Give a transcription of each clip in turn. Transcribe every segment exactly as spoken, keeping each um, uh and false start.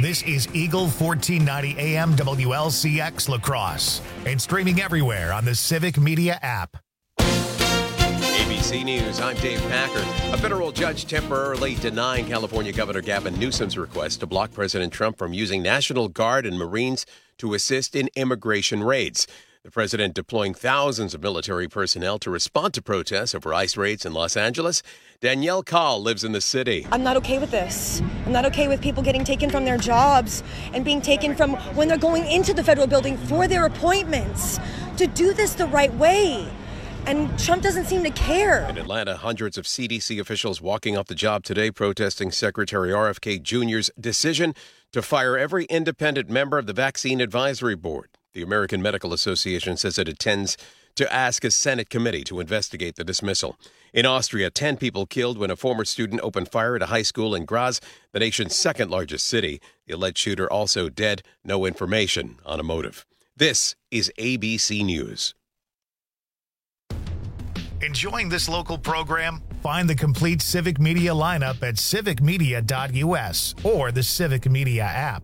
This is Eagle fourteen ninety A M W L C X Lacrosse and streaming everywhere on the Civic Media app. A B C News, I'm Dave Packer. A federal judge temporarily denying California Governor Gavin Newsom's request to block President Trump from using National Guard and Marines to assist in immigration raids. The president deploying thousands of military personnel to respond to protests over ICE raids in Los Angeles. Danielle Kahl lives in the city. I'm not okay with this. I'm not okay with people getting taken from their jobs and being taken from when they're going into the federal building for their appointments. To do this the right way. And Trump doesn't seem to care. In Atlanta, hundreds of C D C officials walking off the job today protesting Secretary R F K Junior's decision to fire every independent member of the Vaccine Advisory Board. The American Medical Association says it intends to ask a Senate committee to investigate the dismissal. In Austria, ten people killed when a former student opened fire at a high school in Graz, the nation's second largest city. The alleged shooter also dead. No information on a motive. This is A B C News. Enjoying this local program? Find the complete Civic Media lineup at civic media dot U S or the Civic Media app.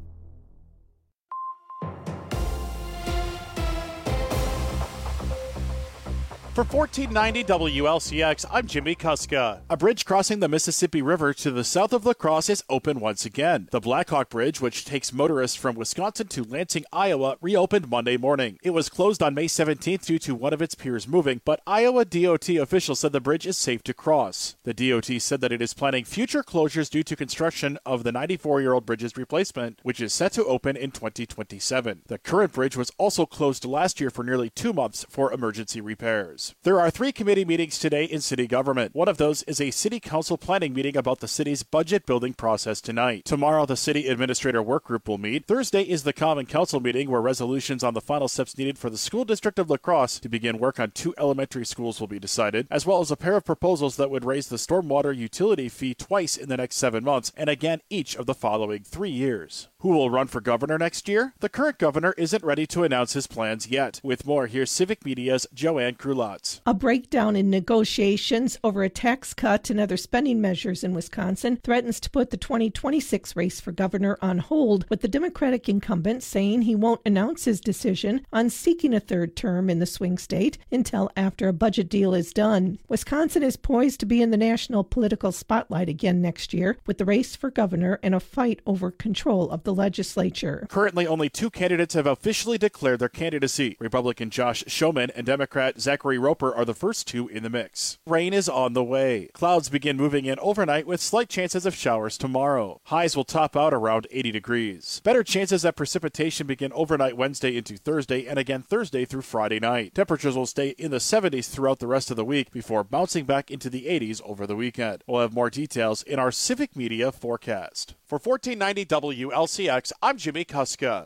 For fourteen ninety W L C X, I'm Jimmy Kuska. A bridge crossing the Mississippi River to the south of La Crosse is open once again. The Blackhawk Bridge, which takes motorists from Wisconsin to Lansing, Iowa, reopened Monday morning. It was closed on May seventeenth due to one of its piers moving, but Iowa D O T officials said the bridge is safe to cross. The D O T said that it is planning future closures due to construction of the ninety-four-year-old bridge's replacement, which is set to open in twenty twenty-seven. The current bridge was also closed last year for nearly two months for emergency repairs. There are three committee meetings today in city government. One of those is a city council planning meeting about the city's budget building process tonight. Tomorrow, the city administrator work group will meet. Thursday is the common council meeting where resolutions on the final steps needed for the school district of La Crosse to begin work on two elementary schools will be decided, as well as a pair of proposals that would raise the stormwater utility fee twice in the next seven months and again each of the following three years. Who will run for governor next year? The current governor isn't ready to announce his plans yet. With more, here's Civic Media's Joanne Krulot. A breakdown in negotiations over a tax cut and other spending measures in Wisconsin threatens to put the twenty twenty-six race for governor on hold, with the Democratic incumbent saying he won't announce his decision on seeking a third term in the swing state until after a budget deal is done. Wisconsin is poised to be in the national political spotlight again next year, with the race for governor and a fight over control of the legislature. Currently, only two candidates have officially declared their candidacy. Republican Josh Schoeman and Democrat Zachary Roper are the first two in the mix. Rain is on the way. Clouds begin moving in overnight with slight chances of showers tomorrow. Highs will top out around eighty degrees. Better chances that precipitation begin overnight Wednesday into Thursday and again Thursday through Friday night. Temperatures will stay in the seventies throughout the rest of the week before bouncing back into the eighties over the weekend. We'll have more details in our Civic Media forecast. For fourteen ninety W L C X, I'm Jimmy Kuska.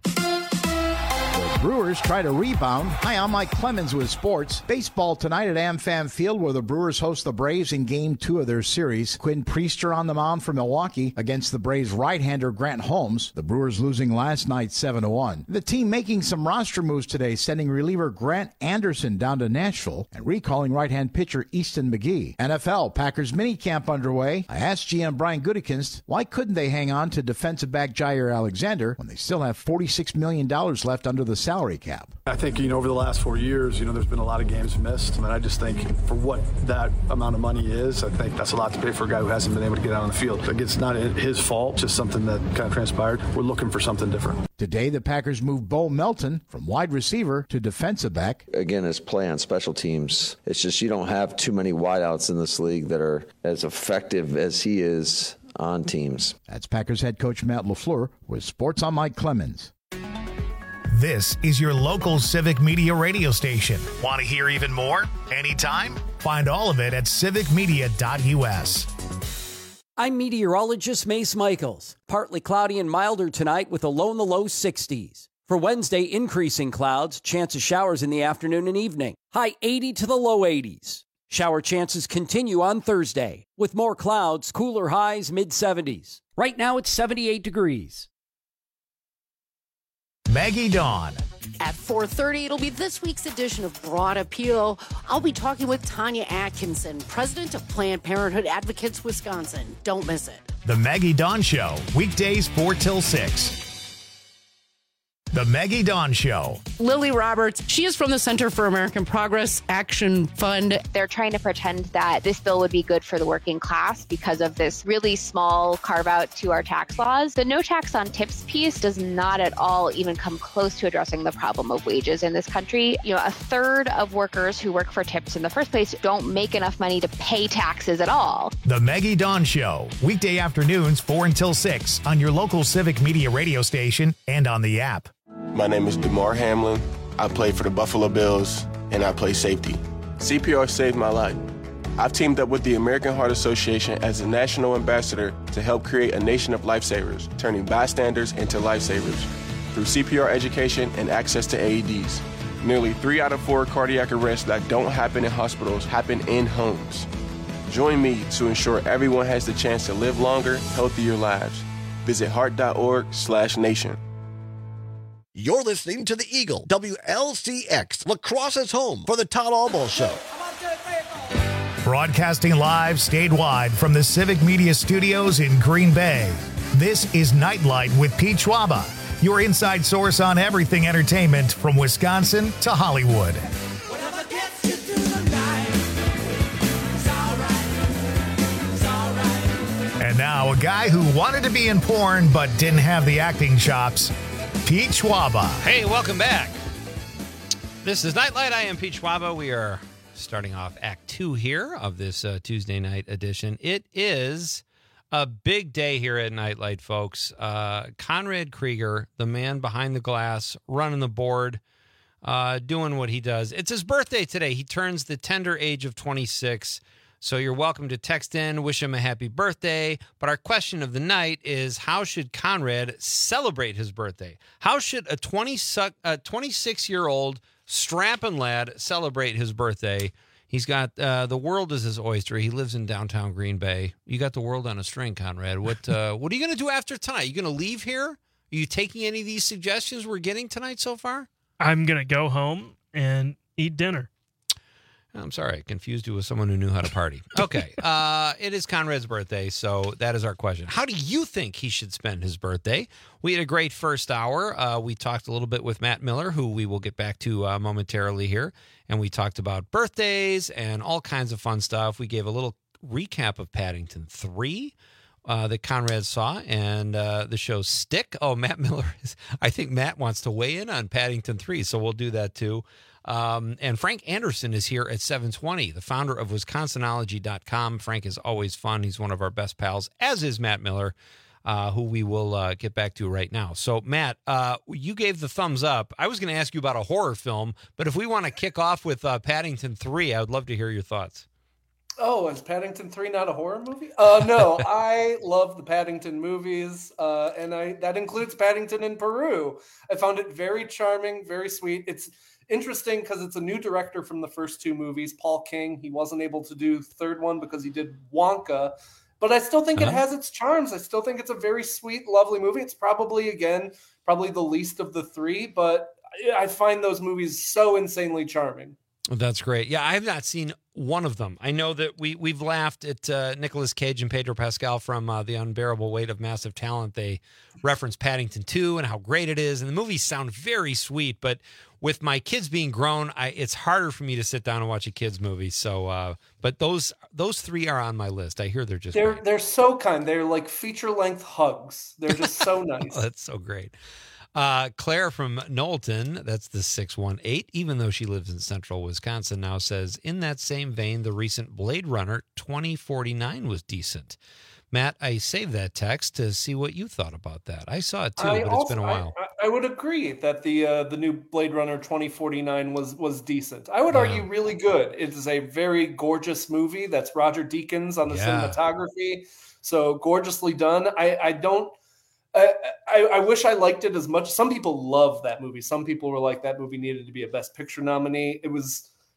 Brewers try to rebound. Hi, I'm Mike Clemens with sports. Baseball tonight at AmFam Field, where the Brewers host the Braves in game two of their series. Quinn Priester on the mound for Milwaukee against the Braves right-hander Grant Holmes. The Brewers losing last night seven to one. The team making some roster moves today, sending reliever Grant Anderson down to Nashville and recalling right-hand pitcher Easton McGee. N F L Packers minicamp underway. I asked G M Brian Gutekunst why couldn't they hang on to defensive back Jair Alexander when they still have forty-six million dollars left under the salary cap. I think, you know, over the last four years, you know, there's been a lot of games missed. And I just think for what that amount of money is, I think that's a lot to pay for a guy who hasn't been able to get out on the field. Like, it's not his fault, just something that kind of transpired. We're looking for something different. Today, the Packers moved Bo Melton from wide receiver to defensive back. Again, his play on special teams, it's just you don't have too many wideouts in this league that are as effective as he is on teams. That's Packers head coach Matt LaFleur with Sports on Mike Clemens. This is your local Civic Media radio station. Want to hear even more? Anytime? Find all of it at civic media dot U S. I'm meteorologist Mace Michaels. Partly cloudy and milder tonight with a low in the low sixties. For Wednesday, increasing clouds, chance of showers in the afternoon and evening. High eighty to the low eighties. Shower chances continue on Thursday. With more clouds, cooler highs, mid seventies. Right now it's seventy-eight degrees. Maggie Dawn. At four thirty, it'll be this week's edition of Broad Appeal. I'll be talking with Tanya Atkinson, president of Planned Parenthood Advocates Wisconsin. Don't miss it. The Maggie Dawn Show, weekdays four till six. The Maggie Dawn Show. Lily Roberts, she is from the Center for American Progress Action Fund. They're trying to pretend that this bill would be good for the working class because of this really small carve out to our tax laws. The no tax on tips piece does not at all even come close to addressing the problem of wages in this country. You know, a third of workers who work for tips in the first place don't make enough money to pay taxes at all. The Maggie Dawn Show, weekday afternoons four until six on your local Civic Media radio station and on the app. My name is DeMar Hamlin. I play for the Buffalo Bills, and I play safety. C P R saved my life. I've teamed up with the American Heart Association as a national ambassador to help create a nation of lifesavers, turning bystanders into lifesavers through C P R education and access to A E Ds. Nearly three out of four cardiac arrests that don't happen in hospitals happen in homes. Join me to ensure everyone has the chance to live longer, healthier lives. Visit heart.org slash nation. You're listening to the Eagle, W L C X, Lacrosse's home for the Todd Albo Show. Broadcasting live statewide from the Civic Media Studios in Green Bay. This is Nightlight with Pete Schwaba, your inside source on everything entertainment from Wisconsin to Hollywood. And now a guy who wanted to be in porn but didn't have the acting chops, Pete Schwaba. Hey, welcome back. This is Nightlight. I am Pete Schwaba. We are starting off Act Two here of this uh, Tuesday night edition. It is a big day here at Nightlight, folks. Uh, Conrad Krieger, the man behind the glass, running the board, uh, doing what he does. It's his birthday today. He turns the tender age of twenty-six. So you're welcome to text in, wish him a happy birthday. But our question of the night is, how should Conrad celebrate his birthday? How should a twenty-six-year-old strapping lad celebrate his birthday? He's got uh, the world is his oyster. He lives in downtown Green Bay. You got the world on a string, Conrad. What uh, what are you going to do after tonight? You going to leave here? Are you taking any of these suggestions we're getting tonight so far? I'm going to go home and eat dinner. I'm sorry, I confused you with someone who knew how to party. Okay, uh, it is Conrad's birthday, so that is our question. How do you think he should spend his birthday? We had a great first hour. Uh, we talked a little bit with Matt Miller, who we will get back to uh, momentarily here, and we talked about birthdays and all kinds of fun stuff. We gave a little recap of Paddington three uh, that Conrad saw, and uh, the show Stick. Oh, Matt Miller, is, I think Matt wants to weigh in on Paddington three, so we'll do that too. Um, and Frank Anderson is here at seven twenty, the founder of Wisconsinology dot com. Frank is always fun. He's one of our best pals, as is Matt Miller, uh, who we will uh, get back to right now. So, Matt, uh, you gave the thumbs up. I was going to ask you about a horror film, but if we want to kick off with uh, Paddington three, I would love to hear your thoughts. Oh, is Paddington three not a horror movie? Uh, no, I love the Paddington movies, uh, and I that includes Paddington in Peru. I found it very charming, very sweet. It's interesting because it's a new director from the first two movies, Paul King. He wasn't able to do the third one because he did Wonka, but I still think uh-huh. it has its charms. I still think it's a very sweet, lovely movie. It's probably, again, probably the least of the three, but I find those movies so insanely charming. That's great. Yeah, I have not seen one of them. I know that we, we've laughed at uh, Nicolas Cage and Pedro Pascal from uh, The Unbearable Weight of Massive Talent. They reference Paddington two and how great it is, and the movies sound very sweet, but with my kids being grown, I, it's harder for me to sit down and watch a kids movie. So, uh, but those those three are on my list. I hear they're just they're great. They're so kind. They're like feature length hugs. They're just so nice. Oh, that's so great. Uh, Claire from Knowlton, that's the six one eight, even though she lives in central Wisconsin now, says, in that same vein, the recent Blade Runner twenty forty-nine was decent. Matt, I saved that text to see what you thought about that. I saw it too, I but also, it's been a while. I, I would agree that the uh, the new Blade Runner twenty forty-nine was was decent. I would yeah. argue really good. It is a very gorgeous movie. That's Roger Deakins on the yeah. cinematography. So gorgeously done. I, I don't I, I, I wish I liked it as much. Some people love that movie. Some people were like, that movie needed to be a Best Picture nominee. It was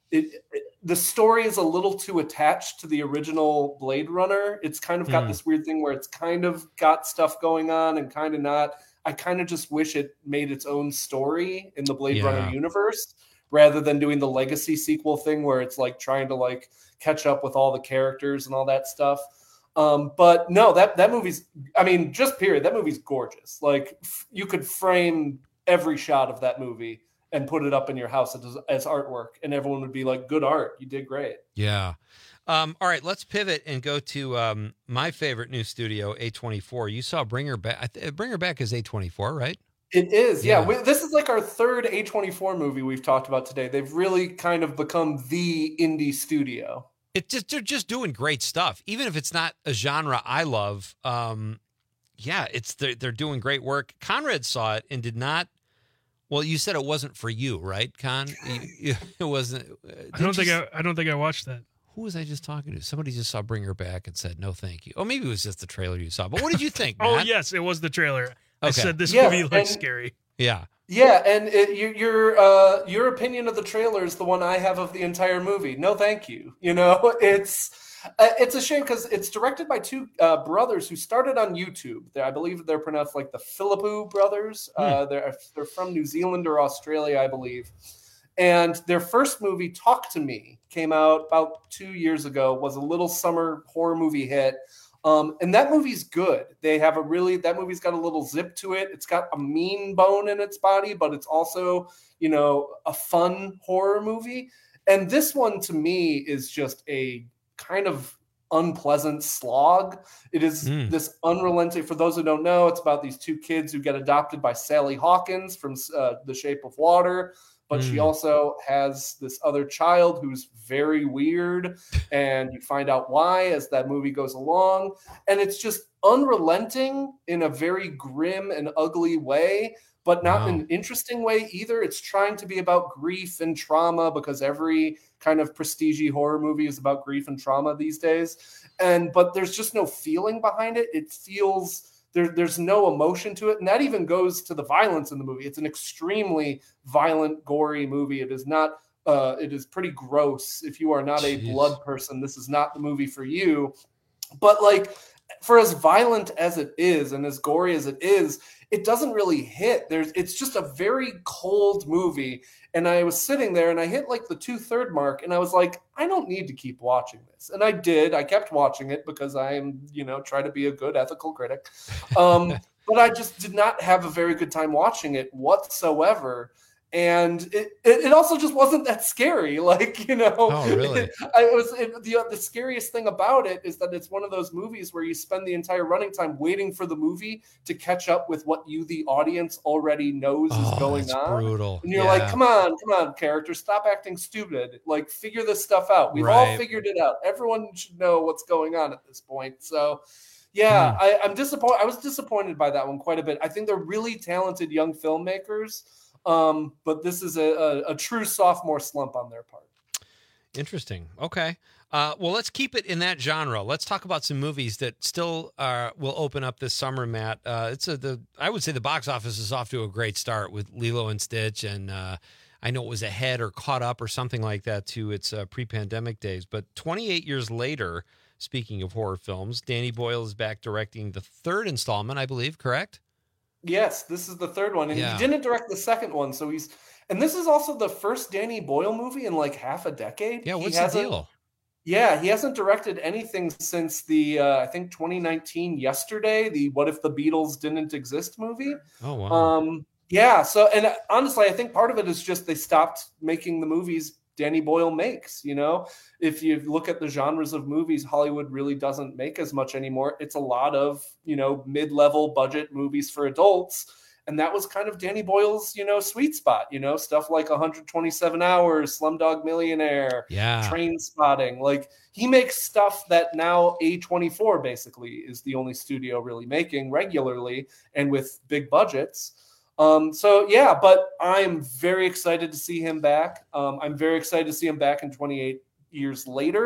it, it the story is a little too attached to the original Blade Runner. It's kind of got Hmm. this weird thing where it's kind of got stuff going on and kind of not. I kind of just wish it made its own story in the Blade Yeah. Runner universe rather than doing the legacy sequel thing where it's like trying to like catch up with all the characters and all that stuff. Um, but no, that, that movie's, I mean, just period. That movie's gorgeous. Like f- you could frame every shot of that movie and put it up in your house as, as artwork, and everyone would be like, good art. You did great. Yeah. Um, all right, let's pivot and go to um, my favorite new studio, A twenty-four. You saw Bring Her Back. I th- Bring Her Back is A twenty-four, right? It is, yeah. Yeah. We, this is like our third A twenty-four movie we've talked about today. They've really kind of become the indie studio. It just they're just doing great stuff, even if it's not a genre I love. Um, yeah, it's they're, they're doing great work. Conrad saw it and did not. Well, you said it wasn't for you, right, Con? You- you- it wasn't. uh, I don't didn't think you I, I don't think I watched that. Who was I just talking to? Somebody just saw Bring Her Back and said, no, thank you. Oh, maybe it was just the trailer you saw. But what did you think, Oh Matt? yes, it was the trailer. I Okay. said this Yeah, movie looks and- scary. Yeah. Yeah, and it, your your uh, your opinion of the trailer is the one I have of the entire movie. No, thank you. You know, it's uh, it's a shame because it's directed by two uh, brothers who started on YouTube. They're, I believe they're pronounced like the Philippou brothers. Uh, they're they're from New Zealand or Australia, I believe. And their first movie, Talk to Me, came out about two years ago. Was a little summer horror movie hit. Um, and that movie's good. They have a really, that movie's got a little zip to it. It's got a mean bone in its body, but it's also, you know, a fun horror movie. And this one to me is just a kind of unpleasant slog. It is Mm. this unrelenting, for those who don't know, it's about these two kids who get adopted by Sally Hawkins from uh, The Shape of Water. But she Mm. also has this other child who's very weird, and you find out why as that movie goes along. And it's just unrelenting in a very grim and ugly way, but not Wow. in an interesting way either. It's trying to be about grief and trauma because every kind of prestige horror movie is about grief and trauma these days. And but there's just no feeling behind it. It feels There, there's no emotion to it. And that even goes to the violence in the movie. It's an extremely violent, gory movie. It is not, uh, it is pretty gross. If you are not a Jeez. blood person, this is not the movie for you. But like, for as violent as it is and as gory as it is, it doesn't really hit. There's, it's just a very cold movie. And I was sitting there and I hit like the two third mark and I was like, I don't need to keep watching this. And I did. I kept watching it because I am, you know, try to be a good ethical critic. Um, but I just did not have a very good time watching it whatsoever. And it, it, it also just wasn't that scary. Like, you know, Oh, really? it, I was it, the, the scariest thing about it is that it's one of those movies where you spend the entire running time waiting for the movie to catch up with what you, the audience, already knows is Oh, going that's on. brutal. And you're Yeah. like, come on, come on, character, stop acting stupid. Like, figure this stuff out. We've all Right. figured it out. Everyone should know what's going on at this point. So, yeah, Hmm. I, I'm disappointed. I was disappointed by that one quite a bit. I think they're really talented young filmmakers, um, but this is a, a, a true sophomore slump on their part. Interesting. Okay. Uh, well, let's keep it in that genre. Let's talk about some movies that still uh, will open up this summer, Matt. Uh, it's a, the I would say the box office is off to a great start with Lilo and Stitch, and uh, I know it was ahead or caught up or something like that to its uh, pre-pandemic days. But twenty-eight years later, speaking of horror films, Danny Boyle is back directing the third installment, I believe, correct? Yes, this is the third one, and Yeah. he didn't direct the second one. So he's, and this is also the first Danny Boyle movie in like half a decade. Yeah, He what's the hasn't- deal? Yeah, he hasn't directed anything since the uh, I think twenty nineteen Yesterday, the What If the Beatles Didn't Exist movie. Oh, wow. Um, yeah, so and honestly, I think part of it is just they stopped making the movies Danny Boyle makes. You know, if you look at the genres of movies, Hollywood really doesn't make as much anymore. It's a lot of, you know, mid-level budget movies for adults. And that was kind of Danny Boyle's, you know, sweet spot, you know, stuff like one hundred twenty-seven hours, Slumdog Millionaire, Yeah. Train Spotting. Like, he makes stuff that now A twenty-four basically is the only studio really making regularly and with big budgets. Um, so, yeah, but I'm very excited to see him back. Um, I'm very excited to see him back in twenty-eight years later.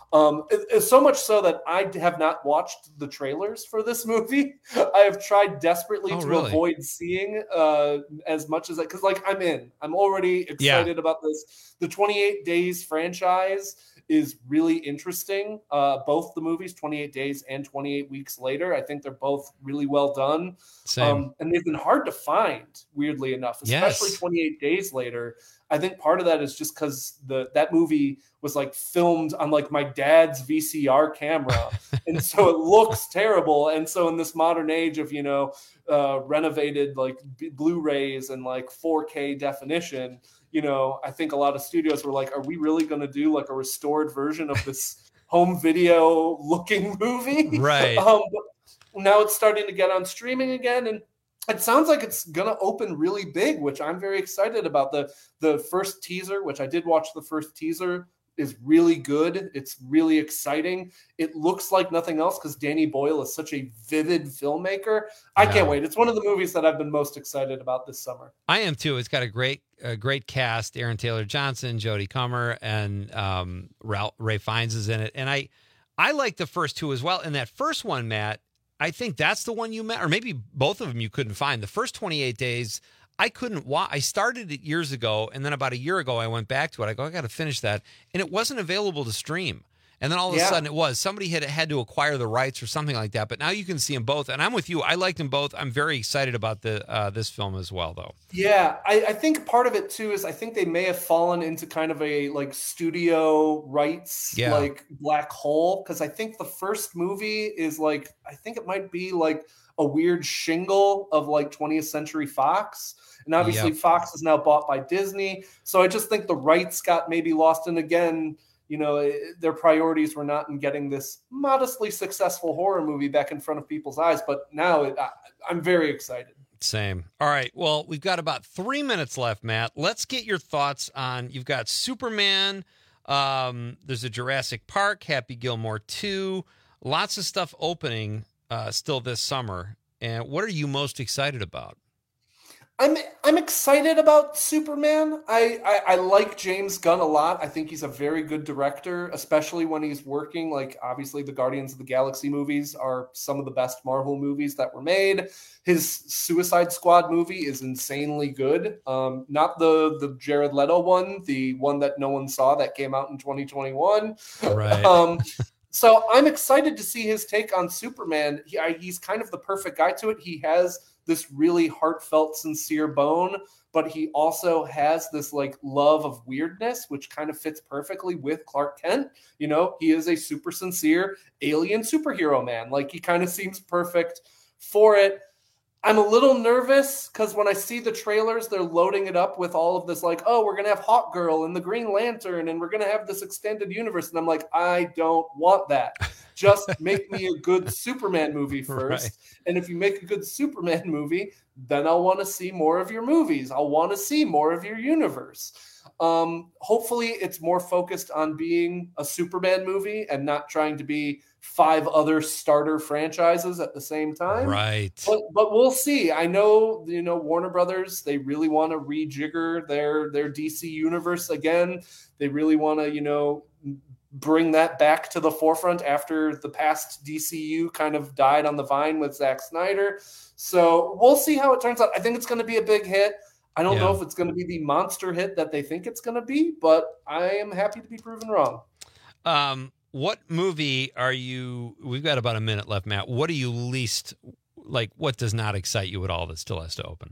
Um, it, it's so much so that I have not watched the trailers for this movie. I have tried desperately Oh, to really? avoid seeing uh, as much as I, because like I'm in. I'm already excited Yeah. about this. The twenty-eight Days franchise is really interesting. Uh, both the movies, twenty-eight Days and twenty-eight Weeks Later, I think they're both really well done. Same. Um, and they've been hard to find, weirdly enough, especially Yes. twenty-eight Days Later. I think part of that is just because the that movie was like filmed on like my dad's V C R camera, and so it looks terrible. And so in this modern age of you know uh, renovated like B- Blu-rays and like four K definition, you know, I think a lot of studios were like, "Are we really going to do like a restored version of this home video looking movie?" Right. Um, but now it's starting to get on streaming again, and it sounds like it's gonna open really big, which I'm very excited about. The the first teaser, which I did watch the first teaser, is really good. It's really exciting. It looks like nothing else because Danny Boyle is such a vivid filmmaker. I Yeah. can't wait. It's one of the movies that I've been most excited about this summer. I am too. It's got a great, a great cast: Aaron Taylor Johnson, Jodie Comer, and um, Ralph, Ray Fiennes is in it. And I, I like the first two as well. And that first one, Matt, I think that's the one you met, or maybe both of them you couldn't find. The first twenty-eight Days, I couldn't watch. I started it years ago, and then about a year ago, I went back to it. I go, I got to finish that, and it wasn't available to stream. And then all of Yeah. a sudden, it was. Somebody had had to acquire the rights or something like that. But now you can see them both, and I'm with you. I liked them both. I'm very excited about the uh, this film as well, though. Yeah, I, I think part of it too is I think they may have fallen into kind of a like studio rights Yeah. like black hole because I think the first movie is like I think it might be like a weird shingle of like twentieth Century Fox. And obviously Yep. Fox is now bought by Disney. So I just think the rights got maybe lost. And again, you know, eh, their priorities were not in getting this modestly successful horror movie back in front of people's eyes. But now it, I, I'm very excited. Same. All right. Well, we've got about three minutes left, Matt. Let's get your thoughts on. You've got Superman. Um, there's a Jurassic Park, Happy Gilmore two. Lots of stuff opening uh, still this summer. And what are you most excited about? I'm I'm excited about Superman. I, I I like James Gunn a lot. I think he's a very good director, especially when he's working. Like obviously, the Guardians of the Galaxy movies are some of the best Marvel movies that were made. His Suicide Squad movie is insanely good. Um, not the the Jared Leto one, the one that no one saw that came out in twenty twenty-one. Right. Um, so I'm excited to see his take on Superman. He, I, he's kind of the perfect guy to it. He has this really heartfelt, sincere bone, but he also has this like love of weirdness, which kind of fits perfectly with Clark Kent. You know, he is a super sincere alien superhero man. Like he kind of seems perfect for it. I'm a little nervous because when I see the trailers, they're loading it up with all of this like, oh, we're going to have Hawk Girl and the Green Lantern and we're going to have this extended universe. And I'm like, I don't want that. Just make me a good Superman movie first. Right. And if you make a good Superman movie, then I'll want to see more of your movies. I'll want to see more of your universe. Um, hopefully it's more focused on being a Superman movie and not trying to be five other starter franchises at the same time. Right. But but we'll see. I know, you know, Warner Brothers, they really want to rejigger their their D C universe again. They really want to, you know, bring that back to the forefront after the past D C U kind of died on the vine with Zack Snyder. So we'll see how it turns out. I think it's going to be a big hit. I don't Yeah. know if it's going to be the monster hit that they think it's going to be, but I am happy to be proven wrong. Um, what movie are you? We've got about a minute left, Matt. What are you least like? What does not excite you at all that still has to open?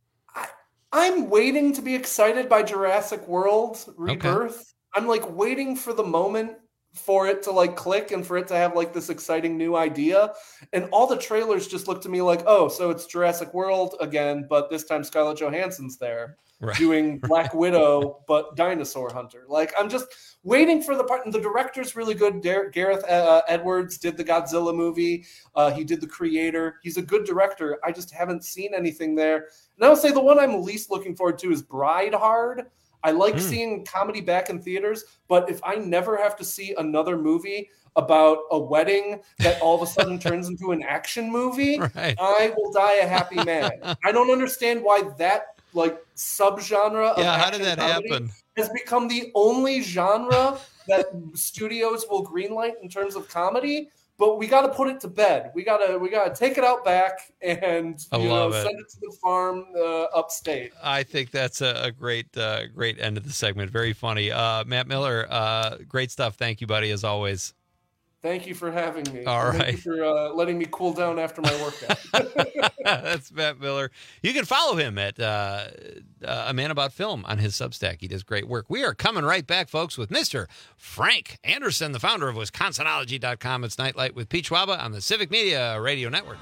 I'm waiting to be excited by Jurassic World Rebirth. I'm like waiting for the moment for it to like click and for it to have like this exciting new idea. And all the trailers just look to me like, oh, so it's Jurassic World again, but this time Scarlett Johansson's there Right. doing Black Widow, but Dinosaur Hunter. Like I'm just waiting for the part. And the director's really good. Dar- Gareth uh, Edwards did the Godzilla movie. Uh, he did The Creator. He's a good director. I just haven't seen anything there. And I would say the one I'm least looking forward to is Bride Hard. I like Mm. seeing comedy back in theaters, but if I never have to see another movie about a wedding that all of a sudden turns into an action movie, Right. I will die a happy man. I don't understand why that like subgenre of Yeah, how did action that comedy happen? has become the only genre that studios will greenlight in terms of comedy. But we got to put it to bed. We got to we got to take it out back and I you love know, it. send it to the farm uh, upstate. I think that's a, a great, uh, great end of the segment. Very funny. Uh, Matt Miller, uh, great stuff. Thank you, buddy, as always. Thank you for having me. All Thank right. you for uh, letting me cool down after my workout. That's Matt Miller. You can follow him at uh, uh, A Man About Film on his Substack. He does great work. We are coming right back, folks, with Mister Frank Anderson, the founder of Wisconsinology dot com. It's Nightlight with Pete Schwaba on the Civic Media Radio Network.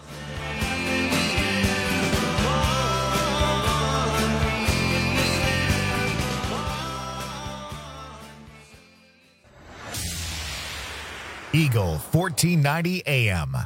Eagle fourteen ninety A M.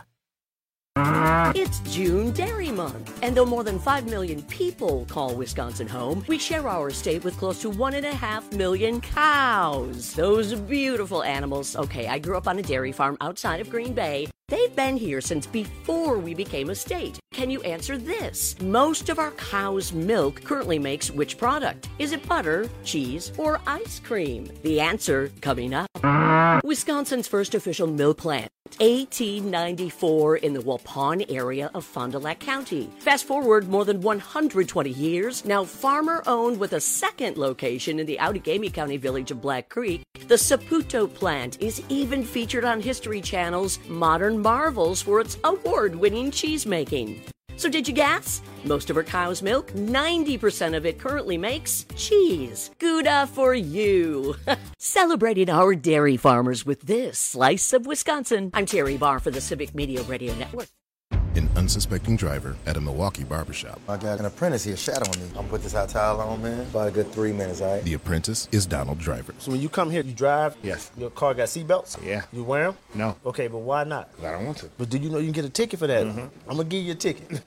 It's June Dairy Month, and though more than five million people call Wisconsin home, we share our state with close to one and a half million cows. Those beautiful animals. Okay, I grew up on a dairy farm outside of Green Bay. They've been here since before we became a state. Can you answer this? Most of our cow's milk currently makes which product? Is it butter, cheese, or ice cream? The answer coming up. Wisconsin's first official milk plant, eighteen ninety-four, in the Waupun area of Fond du Lac County. Fast forward more than one hundred twenty years, now farmer-owned with a second location in the Outagamie County village of Black Creek. The Saputo plant is even featured on History Channel's Modern Marvels for its award-winning cheese making. So did you guess? Most of our cow's milk, ninety percent of it currently makes cheese. Gouda for you. Celebrating our dairy farmers with this slice of Wisconsin. I'm Terry Barr for the Civic Media Radio Network. An unsuspecting driver at a Milwaukee barbershop. I got an apprentice here shadowing me. I'm gonna put this hot towel on, man. About a good three minutes, all right? The apprentice is Donald Driver. So when you come here, you drive? Yes. Your car got seatbelts? Yeah. You wear them? No. Okay, but why not? I don't want to. But do you know you can get a ticket for that? Mm-hmm. I'm gonna give you a ticket.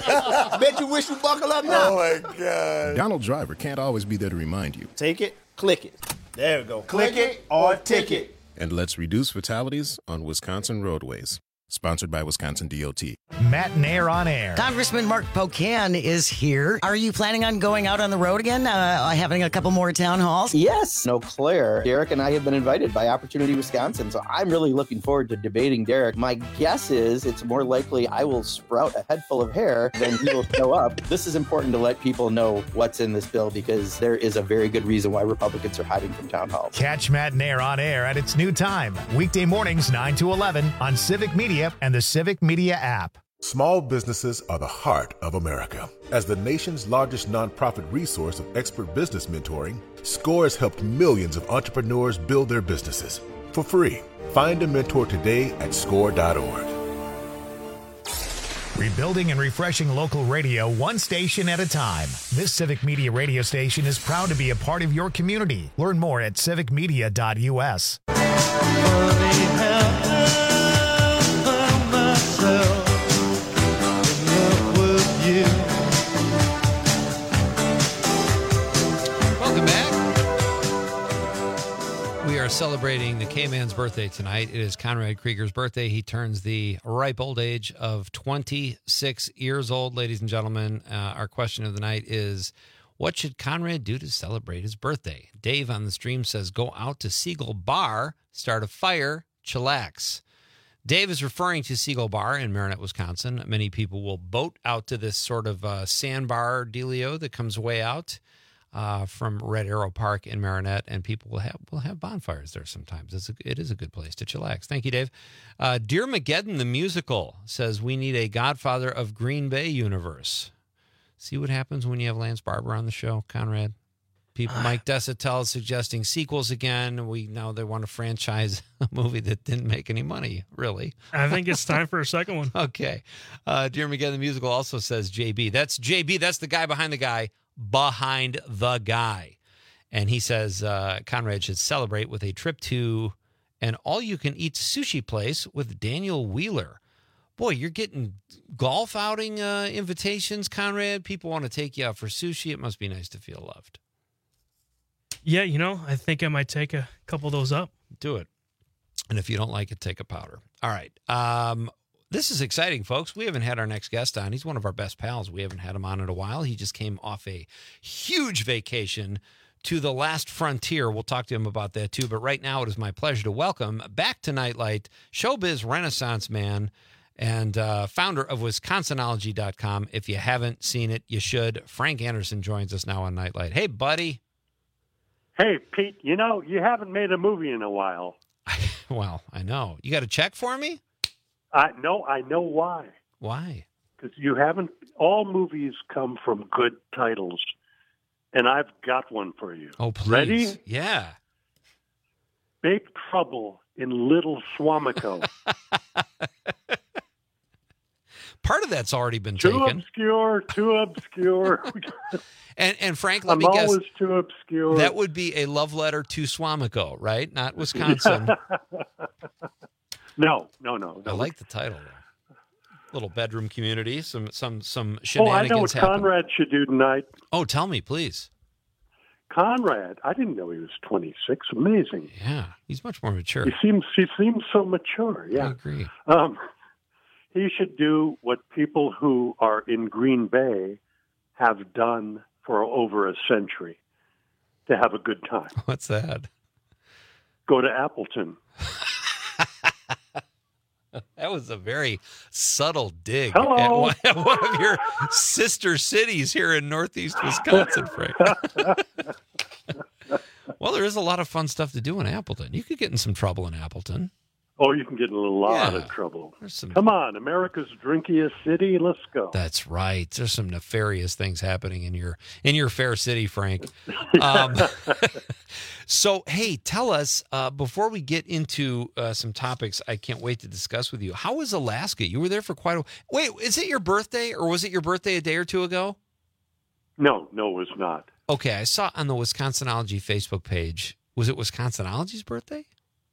Bet you wish you buckle up now. Oh my God. Donald Driver can't always be there to remind you. Take it, click it. There we go. Click, click it or ticket. And let's reduce fatalities on Wisconsin roadways. Sponsored by Wisconsin D O T. Matt Nair on air. Congressman Mark Pocan is here. Are you planning on going out on the road again, uh, having a couple more town halls? Yes. No, Claire. Derek and I have been invited by Opportunity Wisconsin, so I'm really looking forward to debating Derek. My guess is it's more likely I will sprout a head full of hair than he will show up. This is important to let people know what's in this bill because there is a very good reason why Republicans are hiding from town halls. Catch Matt Nair on air at its new time, weekday mornings nine to eleven on Civic Media and the Civic Media app. Small businesses are the heart of America. As the nation's largest nonprofit resource of expert business mentoring, SCORE has helped millions of entrepreneurs build their businesses for free. Find a mentor today at score dot org. Rebuilding and refreshing local radio one station at a time. This Civic Media radio station is proud to be a part of your community. Learn more at civic media dot u s. Welcome back. We are celebrating the K-Man's birthday tonight. It is Conrad Krieger's birthday. He turns the ripe old age of twenty-six years old, ladies and gentlemen. Uh, our question of the night is, what should Conrad do to celebrate his birthday? Dave on the stream says, go out to Seagull Bar, start a fire, chillax. Dave is referring to Seagull Bar in Marinette, Wisconsin. Many people will boat out to this sort of uh, sandbar dealio that comes way out uh, from Red Arrow Park in Marinette, and people will have will have bonfires there sometimes. It's a, it is a good place to chillax. Thank you, Dave. Uh, Dear Mageddon, the musical, says we need a Godfather of Green Bay universe. See what happens when you have Lance Barber on the show, Conrad? People, Mike Desatel is suggesting sequels again. We know they want to franchise a movie that didn't make any money, really. I think it's time for a second one. Okay. Uh, Dear Mageddon, the musical also says J B. That's J B. That's the guy behind the guy behind the guy. And he says uh, Conrad should celebrate with a trip to an all-you-can-eat sushi place with Daniel Wheeler. Boy, you're getting golf outing uh, invitations, Conrad. People want to take you out for sushi. It must be nice to feel loved. Yeah, you know, I think I might take a couple of those up. Do it. And if you don't like it, take a powder. All right. Um, this is exciting, folks. We haven't had our next guest on. He's one of our best pals. We haven't had him on in a while. He just came off a huge vacation to The Last Frontier. We'll talk to him about that, too. But right now, it is my pleasure to welcome back to Nightlight Showbiz Renaissance man and uh, founder of Wisconsinology dot com. If you haven't seen it, you should. Frank Anderson joins us now on Nightlight. Hey, buddy. Hey, Pete, you know, you haven't made a movie in a while. Well, I know. You got a check for me? I know, I know why. Why? Because you haven't, all movies come from good titles, and I've got one for you. Oh, please. Ready? Yeah. Big Trouble in Little Swamico. Part of that's already been too taken. Obscure, too obscure. and and Frank, let I'm me guess. always too obscure. That would be a love letter to Swamico, right? Not Wisconsin. no, no, no, no. I like the title, though. Little bedroom community, some some some Oh, I shenanigans know what happen. Conrad should do tonight. Oh, tell me, please. Conrad, I didn't know he was twenty-six. Amazing. Yeah, he's much more mature. He seems he seems so mature. Yeah, I agree. Um, he should do what people who are in Green Bay have done for over a century to have a good time. What's that? Go to Appleton. That was a very subtle dig Hello. at one, at one of your sister cities here in Northeast Wisconsin, Frank. Well, there is a lot of fun stuff to do in Appleton. You could get in some trouble in Appleton. Oh, you can get in a lot Yeah. of trouble. Some... Come on, America's drinkiest city. Let's go. That's right. There's some nefarious things happening in your in your fair city, Frank. Um, so, hey, tell us, uh, before we get into uh, some topics I can't wait to discuss with you, how was Alaska? You were there for quite a Wait, is it your birthday, or was it your birthday a day or two ago? No, no, it was not. Okay, I saw on the Wisconsinology Facebook page, was it Wisconsinology's birthday?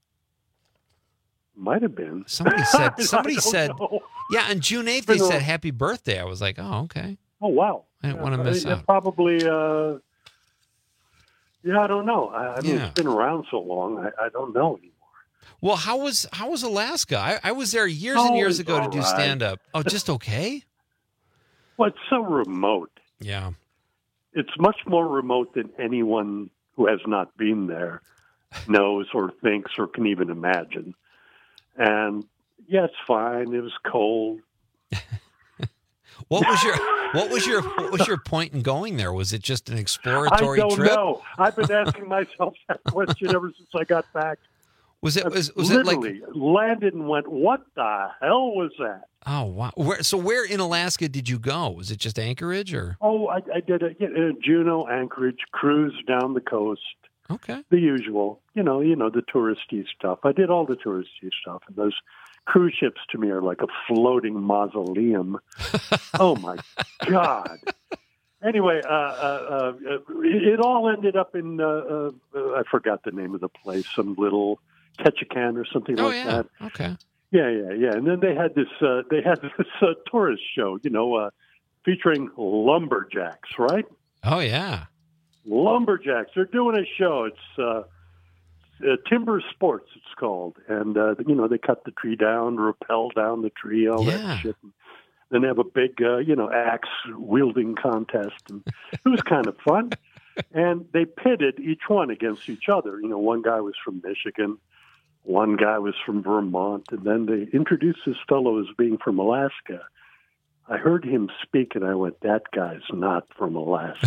Might have been. Somebody said, somebody I don't said, know. yeah, on June eighth, Been they a- said happy birthday. I was like, oh, okay. Oh, wow. I didn't Yeah, want to miss it- it out. Probably, uh, yeah, I don't know. I, I mean, Yeah. it's been around so long, I, I don't know anymore. Well, how was how was Alaska? I, I was there years Oh, and years it's ago to all do right. stand up. Oh, just okay? Well, it's so remote. Yeah. It's much more remote than anyone who has not been there knows or thinks or can even imagine. And yeah, it's fine. It was cold. What was your what was your what was your point in going there? Was it just an I exploratory don't trip? know. I've been asking myself that question ever since I got back. Was it was, was it like Literally landed and went, what the hell was that? Oh wow. Where so where in Alaska did you go? Was it just Anchorage or Oh, I, I did a, a Juneau, Anchorage cruise down the coast. Okay. The usual, you know, you know, the touristy stuff. I did all the touristy stuff, and those cruise ships to me are like a floating mausoleum. Oh my God! Anyway, uh, uh, uh, it, it all ended up in uh, uh, I forgot the name of the place, some little Ketchikan or something Oh like yeah. that. Okay. Yeah, yeah, yeah. And then they had this uh, they had this uh, tourist show, you know, uh, featuring lumberjacks, right? Oh yeah. Lumberjacks. They're doing a show. It's uh, uh, Timber Sports, it's called. And, uh, you know, they cut the tree down, rappel down the tree, all Yeah. that shit. And then they have a big, uh, you know, axe-wielding contest. And it was kind of fun. And they pitted each one against each other. You know, one guy was from Michigan. One guy was from Vermont. And then they introduced this fellow as being from Alaska. I heard him speak, and I went, that guy's not from Alaska.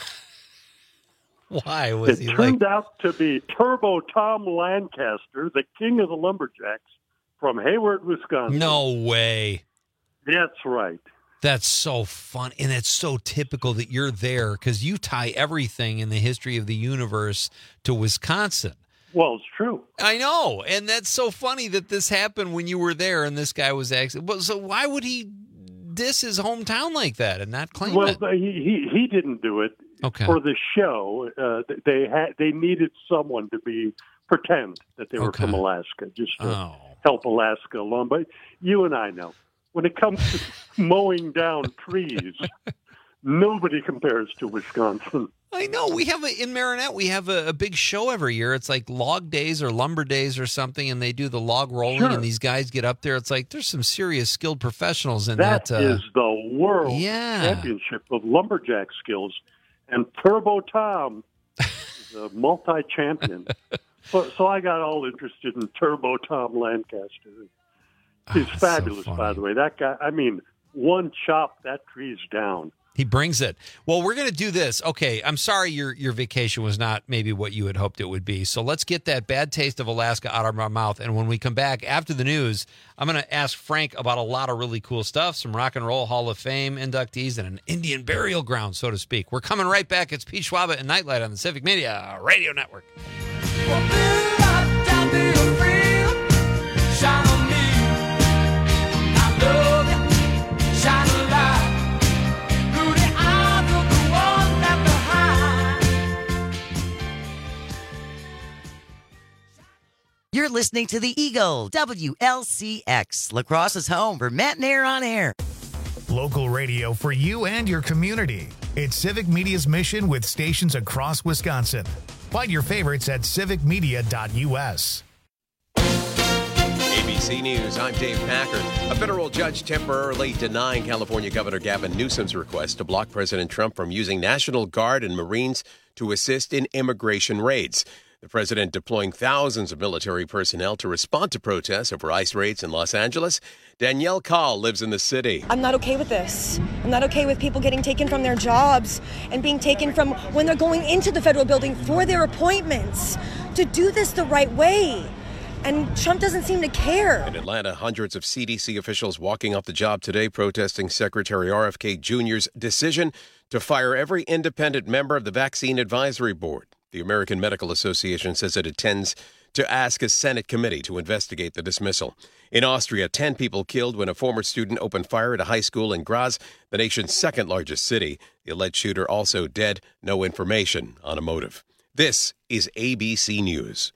Why was It he turned like out to be Turbo Tom Lancaster, the king of the lumberjacks from Hayward, Wisconsin. No way. That's right. That's so fun. And it's so typical that you're there because you tie everything in the history of the universe to Wisconsin. Well, it's true. I know. And that's so funny that this happened when you were there and this guy was actually. Well, so why would he diss his hometown like that and not claim Well, it? he, he he didn't do it Okay. for the show. Uh, they had they needed someone to be pretend that they were Okay. from Alaska, just to Oh. help Alaska along. But you and I know when it comes to mowing down trees, nobody compares to Wisconsin. I know. We have a, in Marinette, we have a, a big show every year. It's like log days or lumber days or something, and they do the log rolling, Sure. and these guys get up there. It's like there's some serious skilled professionals in That that. uh, is the world Yeah. championship of lumberjack skills. And Turbo Tom the multi-champion. so, so I got all interested in Turbo Tom Lancaster. He's oh, fabulous, so by the way. That guy, I mean, one chop, that tree's down. He brings it. Well, we're going to do this. Okay, I'm sorry your your vacation was not maybe what you had hoped it would be. So let's get that bad taste of Alaska out of our mouth. And when we come back after the news, I'm going to ask Frank about a lot of really cool stuff, some Rock and Roll Hall of Fame inductees and an Indian burial ground, so to speak. We're coming right back. It's Pete Schwaba and Nightlight on the Civic Media Radio Network. You're listening to The Eagle, W L C X, La Crosse's home for Matt and Air on Air. Local radio for you and your community. It's Civic Media's mission with stations across Wisconsin. Find your favorites at civic media dot U S. A B C News, I'm Dave Packard. A federal judge temporarily denying California Governor Gavin Newsom's request to block President Trump from using National Guard and Marines to assist in immigration raids. The president deploying thousands of military personnel to respond to protests over ICE raids in Los Angeles. Danielle Kahl lives in the city. I'm not okay with this. I'm not okay with people getting taken from their jobs and being taken from when they're going into the federal building for their appointments. To do this the right way. And Trump doesn't seem to care. In Atlanta, hundreds of C D C officials walking off the job today protesting Secretary R F K Junior's decision to fire every independent member of the Vaccine Advisory Board. The American Medical Association says it intends to ask a Senate committee to investigate the dismissal. In Austria, ten people killed when a former student opened fire at a high school in Graz, the nation's second largest city. The alleged shooter also dead. No information on a motive. This is A B C News.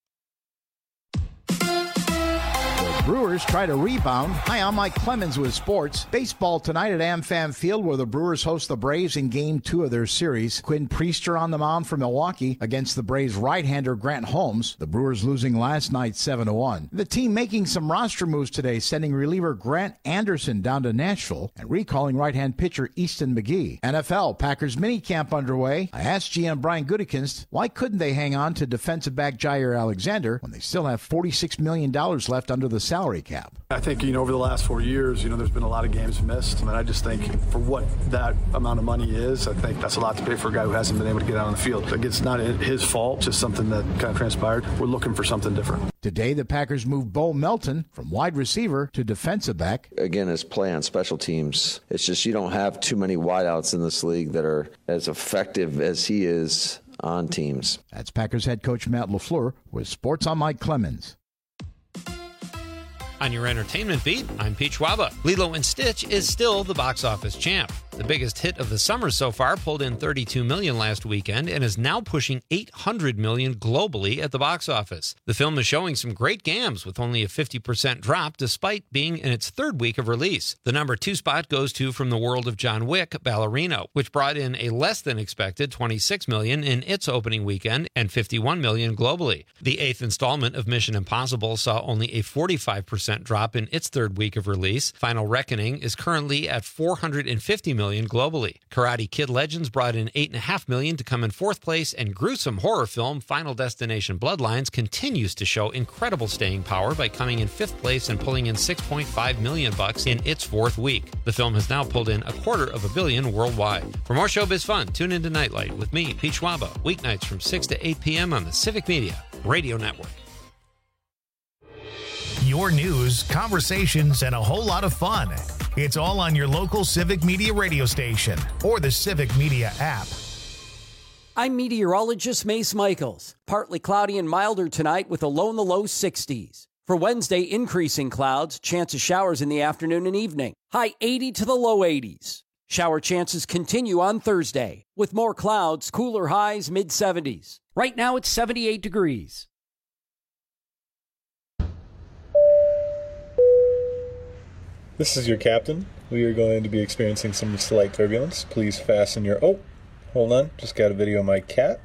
Brewers try to rebound. Hi, I'm Mike Clemens with sports. Baseball tonight at AmFam Field, where the Brewers host the Braves in Game two of their series. Quinn Priester on the mound for Milwaukee against the Braves right-hander Grant Holmes. The Brewers losing last night seven to one. The team making some roster moves today, sending reliever Grant Anderson down to Nashville and recalling right-hand pitcher Easton McGee. N F L Packers minicamp underway. I asked G M Brian Gutekunst why couldn't they hang on to defensive back Jair Alexander when they still have forty-six million dollars left under the salary cap. I think, you know, over the last four years, you know, there's been a lot of games missed. And I just think for what that amount of money is, I think that's a lot to pay for a guy who hasn't been able to get out on the field. Like, it's not his fault, just something that kind of transpired. We're looking for something different. Today, the Packers moved Bo Melton from wide receiver to defensive back. Again, his play on special teams. It's just you don't have too many wideouts in this league that are as effective as he is on teams. That's Packers head coach Matt LaFleur with Sports on Mike Clemens. On your entertainment beat, I'm Pete Schwaba. Lilo and Stitch is still the box office champ. The biggest hit of the summer so far pulled in thirty-two million dollars last weekend and is now pushing eight hundred million dollars globally at the box office. The film is showing some great gams with only a fifty percent drop despite being in its third week of release. The number two spot goes to From the World of John Wick, Ballerino, which brought in a less than expected twenty-six million dollars in its opening weekend and fifty-one million dollars globally. The eighth installment of Mission Impossible saw only a forty-five percent drop in its third week of release. Final Reckoning is currently at four hundred fifty million dollars globally. Karate Kid Legends brought in eight point five million dollars to come in fourth place, and gruesome horror film Final Destination Bloodlines continues to show incredible staying power by coming in fifth place and pulling in six point five million bucks in its fourth week. The film has now pulled in a quarter of a billion worldwide. For more showbiz fun, tune into Nightlight with me, Pete Schwaba, weeknights from six to eight p.m. on the Civic Media Radio Network. Your news, conversations, and a whole lot of fun. It's all on your local Civic Media radio station or the Civic Media app. I'm meteorologist Mace Michaels. Partly cloudy and milder tonight with a low in the low sixties. For Wednesday, increasing clouds, chance of showers in the afternoon and evening. High eighty to the low eighties. Shower chances continue on Thursday with more clouds, cooler highs, mid seventies. Right now it's seventy-eight degrees. This is your captain. We are going to be experiencing some slight turbulence. Please fasten your... Oh, hold on. Just got a video of my cat.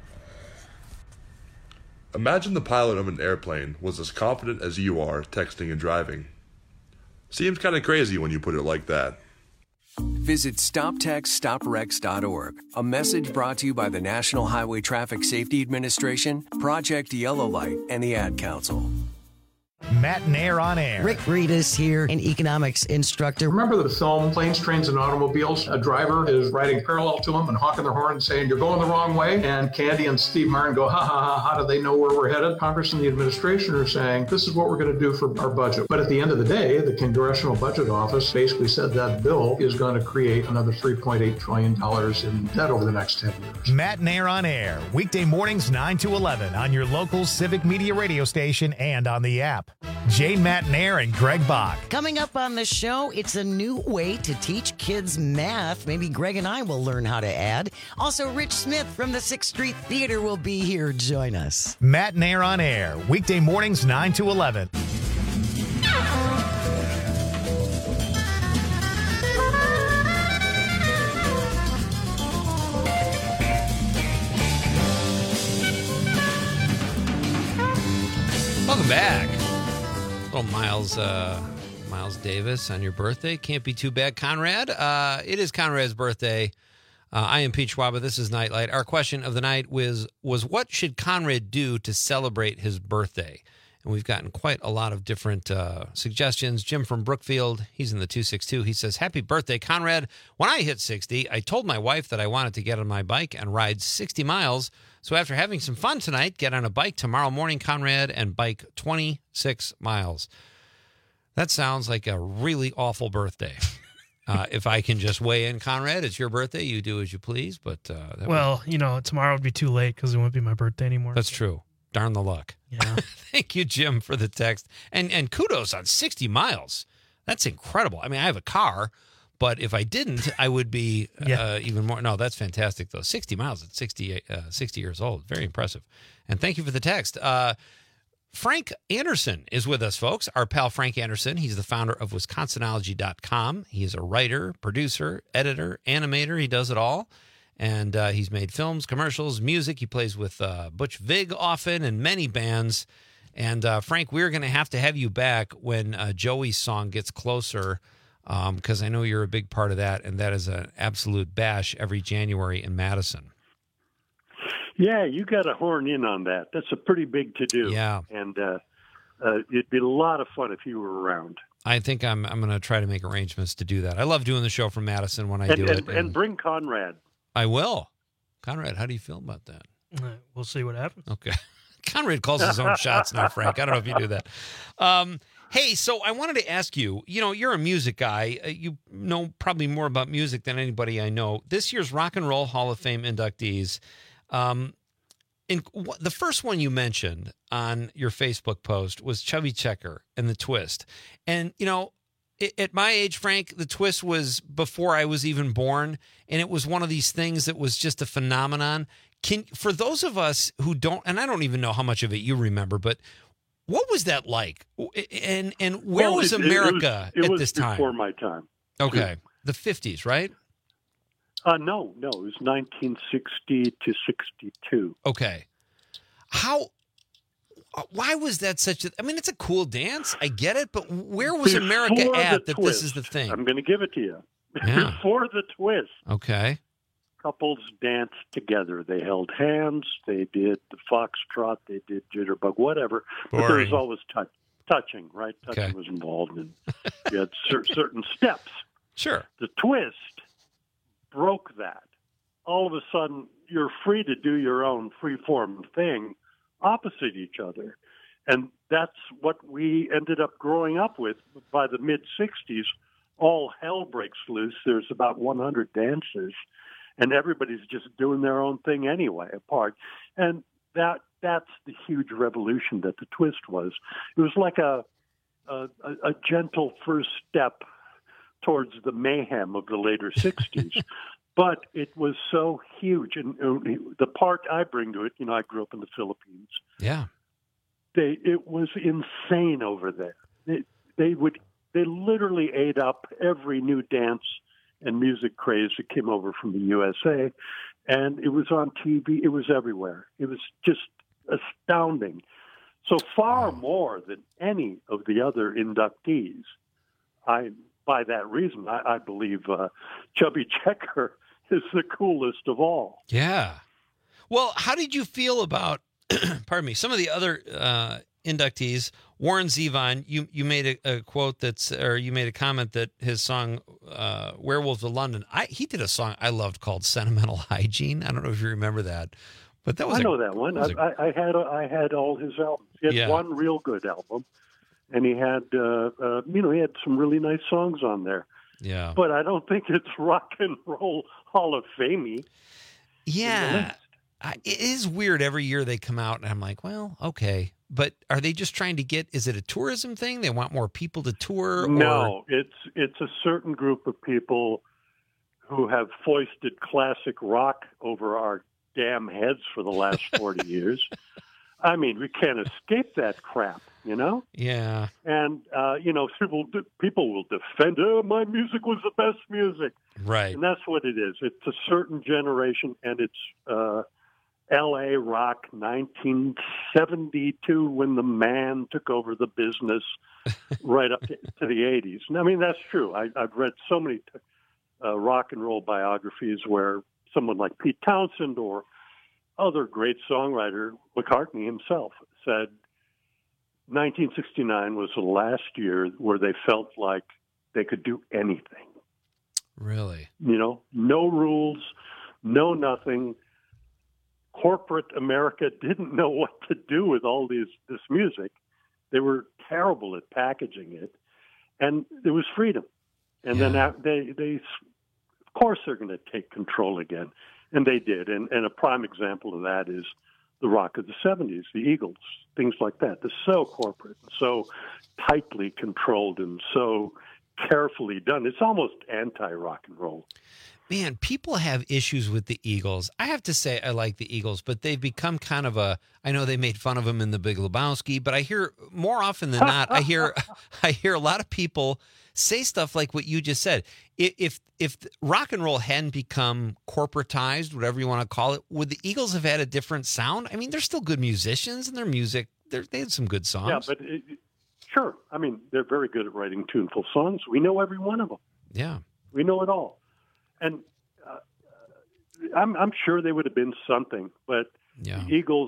Imagine the pilot of an airplane was as confident as you are texting and driving. Seems kind of crazy when you put it like that. Visit stop text stop wrecks dot org. A message brought to you by the National Highway Traffic Safety Administration, Project Yellow Light, and the Ad Council. Matt Nair on air. Rick Reedus here, an economics instructor. Remember the film Planes, Trains, and Automobiles? A driver is riding parallel to him and honking their horn and saying, "You're going the wrong way." And Candy and Steve Martin go, ha, ha, ha, how do they know where we're headed? Congress and the administration are saying, this is what we're going to do for our budget. But at the end of the day, the Congressional Budget Office basically said that bill is going to create another three point eight trillion dollars in debt over the next ten years. Matt Nair on air, weekday mornings nine to eleven on your local Civic Media radio station and on the app. Jane Matt Nair and Greg Bach. Coming up on the show, it's a new way to teach kids math. Maybe Greg and I will learn how to add. Also, Rich Smith from the sixth Street Theater will be here. Join us. Matt Nair on air, weekday mornings nine to eleven. Welcome back. Little Miles uh, Miles Davis on your birthday. Can't be too bad, Conrad. Uh, it is Conrad's birthday. Uh, I am Pete Schwaba. This is Nightlight. Our question of the night was, was what should Conrad do to celebrate his birthday? And we've gotten quite a lot of different uh, suggestions. Jim from Brookfield, he's in the two six two. He says, happy birthday, Conrad. When I hit sixty, I told my wife that I wanted to get on my bike and ride sixty miles. So after having some fun tonight, get on a bike tomorrow morning, Conrad, and bike twenty-six miles. That sounds like a really awful birthday. Uh, if I can just weigh in, Conrad, it's your birthday. You do as you please. But uh, that Well, you know, tomorrow would be too late because it won't be my birthday anymore. That's true. Darn the luck. Yeah. Thank you, Jim, for the text. And and kudos on sixty miles. That's incredible. I mean, I have a car, but if I didn't, I would be Yeah. uh, even more. No, that's fantastic, though. sixty miles at sixty, uh, sixty years old. Very impressive. And thank you for the text. Uh, Frank Anderson is with us, folks. Our pal Frank Anderson. He's the founder of Wisconsinology dot com. He is a writer, producer, editor, animator. He does it all. And uh, he's made films, commercials, music. He plays with uh, Butch Vig often and many bands. And uh, Frank, we're going to have to have you back when uh, Joey's song gets closer, because um, I know you're a big part of that, and that is an absolute bash every January in Madison. Yeah, you got to horn in on that. That's a pretty big to-do. Yeah. And uh, uh, it'd be a lot of fun if you were around. I think I'm I'm going to try to make arrangements to do that. I love doing the show from Madison when I and, do and, it. And, and bring Conrad. I will. Conrad, how do you feel about that? Uh, we'll see what happens. Okay. Conrad calls his own shots now, Frank. I don't know if you do that. Um, hey, so I wanted to ask you, you know, you're a music guy. Uh, you know probably more about music than anybody I know. This year's Rock and Roll Hall of Fame inductees, um, in, w- the first one you mentioned on your Facebook post was Chubby Checker and The Twist. And, you know, it, at my age, Frank, The Twist was before I was even born, and it was one of these things that was just a phenomenon. Can for those of us who don't, and I don't even know how much of it you remember, but what was that like? And and where well, was it, America it was, it at was this time? Before my time. Okay, the fifties, right? Uh, no, no, it was nineteen sixty to sixty-two. Okay, how? Why was that such a? I mean, it's a cool dance. I get it, but where was Before America at that twist, this is the thing? I'm going to give it to you. Yeah. Before the twist. Okay. Couples danced together. They held hands. They did the foxtrot. They did jitterbug, whatever. But there was always touch, touching, right? Touching Okay. was involved, and you had cer- certain steps. Sure. The twist broke that. All of a sudden, you're free to do your own free-form thing opposite each other. And that's what we ended up growing up with. By the mid-sixties, all hell breaks loose. There's about one hundred dances, and everybody's just doing their own thing anyway, apart. And that that's the huge revolution that the twist was. It was like a a, a gentle first step towards the mayhem of the later sixties. But it was so huge. And uh, the part I bring to it, you know, I grew up in the Philippines. Yeah. They it was insane over there. They, they would they literally ate up every new dance and music craze that came over from the U S A, and it was on T V. It was everywhere. It was just astounding. So far more than any of the other inductees, I by that reason, I, I believe uh, Chubby Checker is the coolest of all. Yeah. Well, how did you feel about, pardon me, some of the other uh, inductees? Warren Zevon, you you made a, a quote that's, or you made a comment that his song uh, "Werewolves of London," I he did a song I loved called "Sentimental Hygiene." I don't know if you remember that, but that was I a, know that one. that I, a, I, I had I had all his albums. He had Yeah. one real good album, and he had uh, uh, you know he had some really nice songs on there. yeah, But I don't think it's rock and roll Hall of Fame-y. yeah. I, it is weird. Every year they come out, and I'm like, well, okay. But are they just trying to get? Is it a tourism thing? They want more people to tour? No, Or? it's it's a certain group of people who have foisted classic rock over our damn heads for the last forty years. I mean, we can't escape that crap, you know? Yeah. And, uh, you know, people, people will defend, oh, my music was the best music. Right. And that's what it is. It's a certain generation, and it's uh, L A rock nineteen seventy-two when the man took over the business right up to, to the eighties. And, I mean, that's true. I, I've read so many uh, rock and roll biographies where someone like Pete Townsend or other great songwriter, McCartney himself, said nineteen sixty-nine was the last year where they felt like they could do anything. Really? You know, no rules, no nothing. Corporate America didn't know what to do with all these this music. They were terrible at packaging it, and there was freedom. And Yeah. then they, they, of course, they're going to take control again, and they did. And, and a prime example of that is the rock of the seventies, the Eagles, things like that. They're so corporate, so tightly controlled, and so carefully done. It's almost anti-rock and roll. Man, people have issues with the Eagles. I have to say I like the Eagles, but they've become kind of a, I know they made fun of them in The Big Lebowski, but I hear more often than not, I hear I hear a lot of people say stuff like what you just said. If, if if rock and roll hadn't become corporatized, whatever you want to call it, would the Eagles have had a different sound? I mean, they're still good musicians, and their music, they're, they had some good songs. Yeah, but it, sure. I mean, they're very good at writing tuneful songs. We know every one of them. Yeah. We know it all. And uh, I'm, I'm sure they would have been something, but yeah. the Eagles,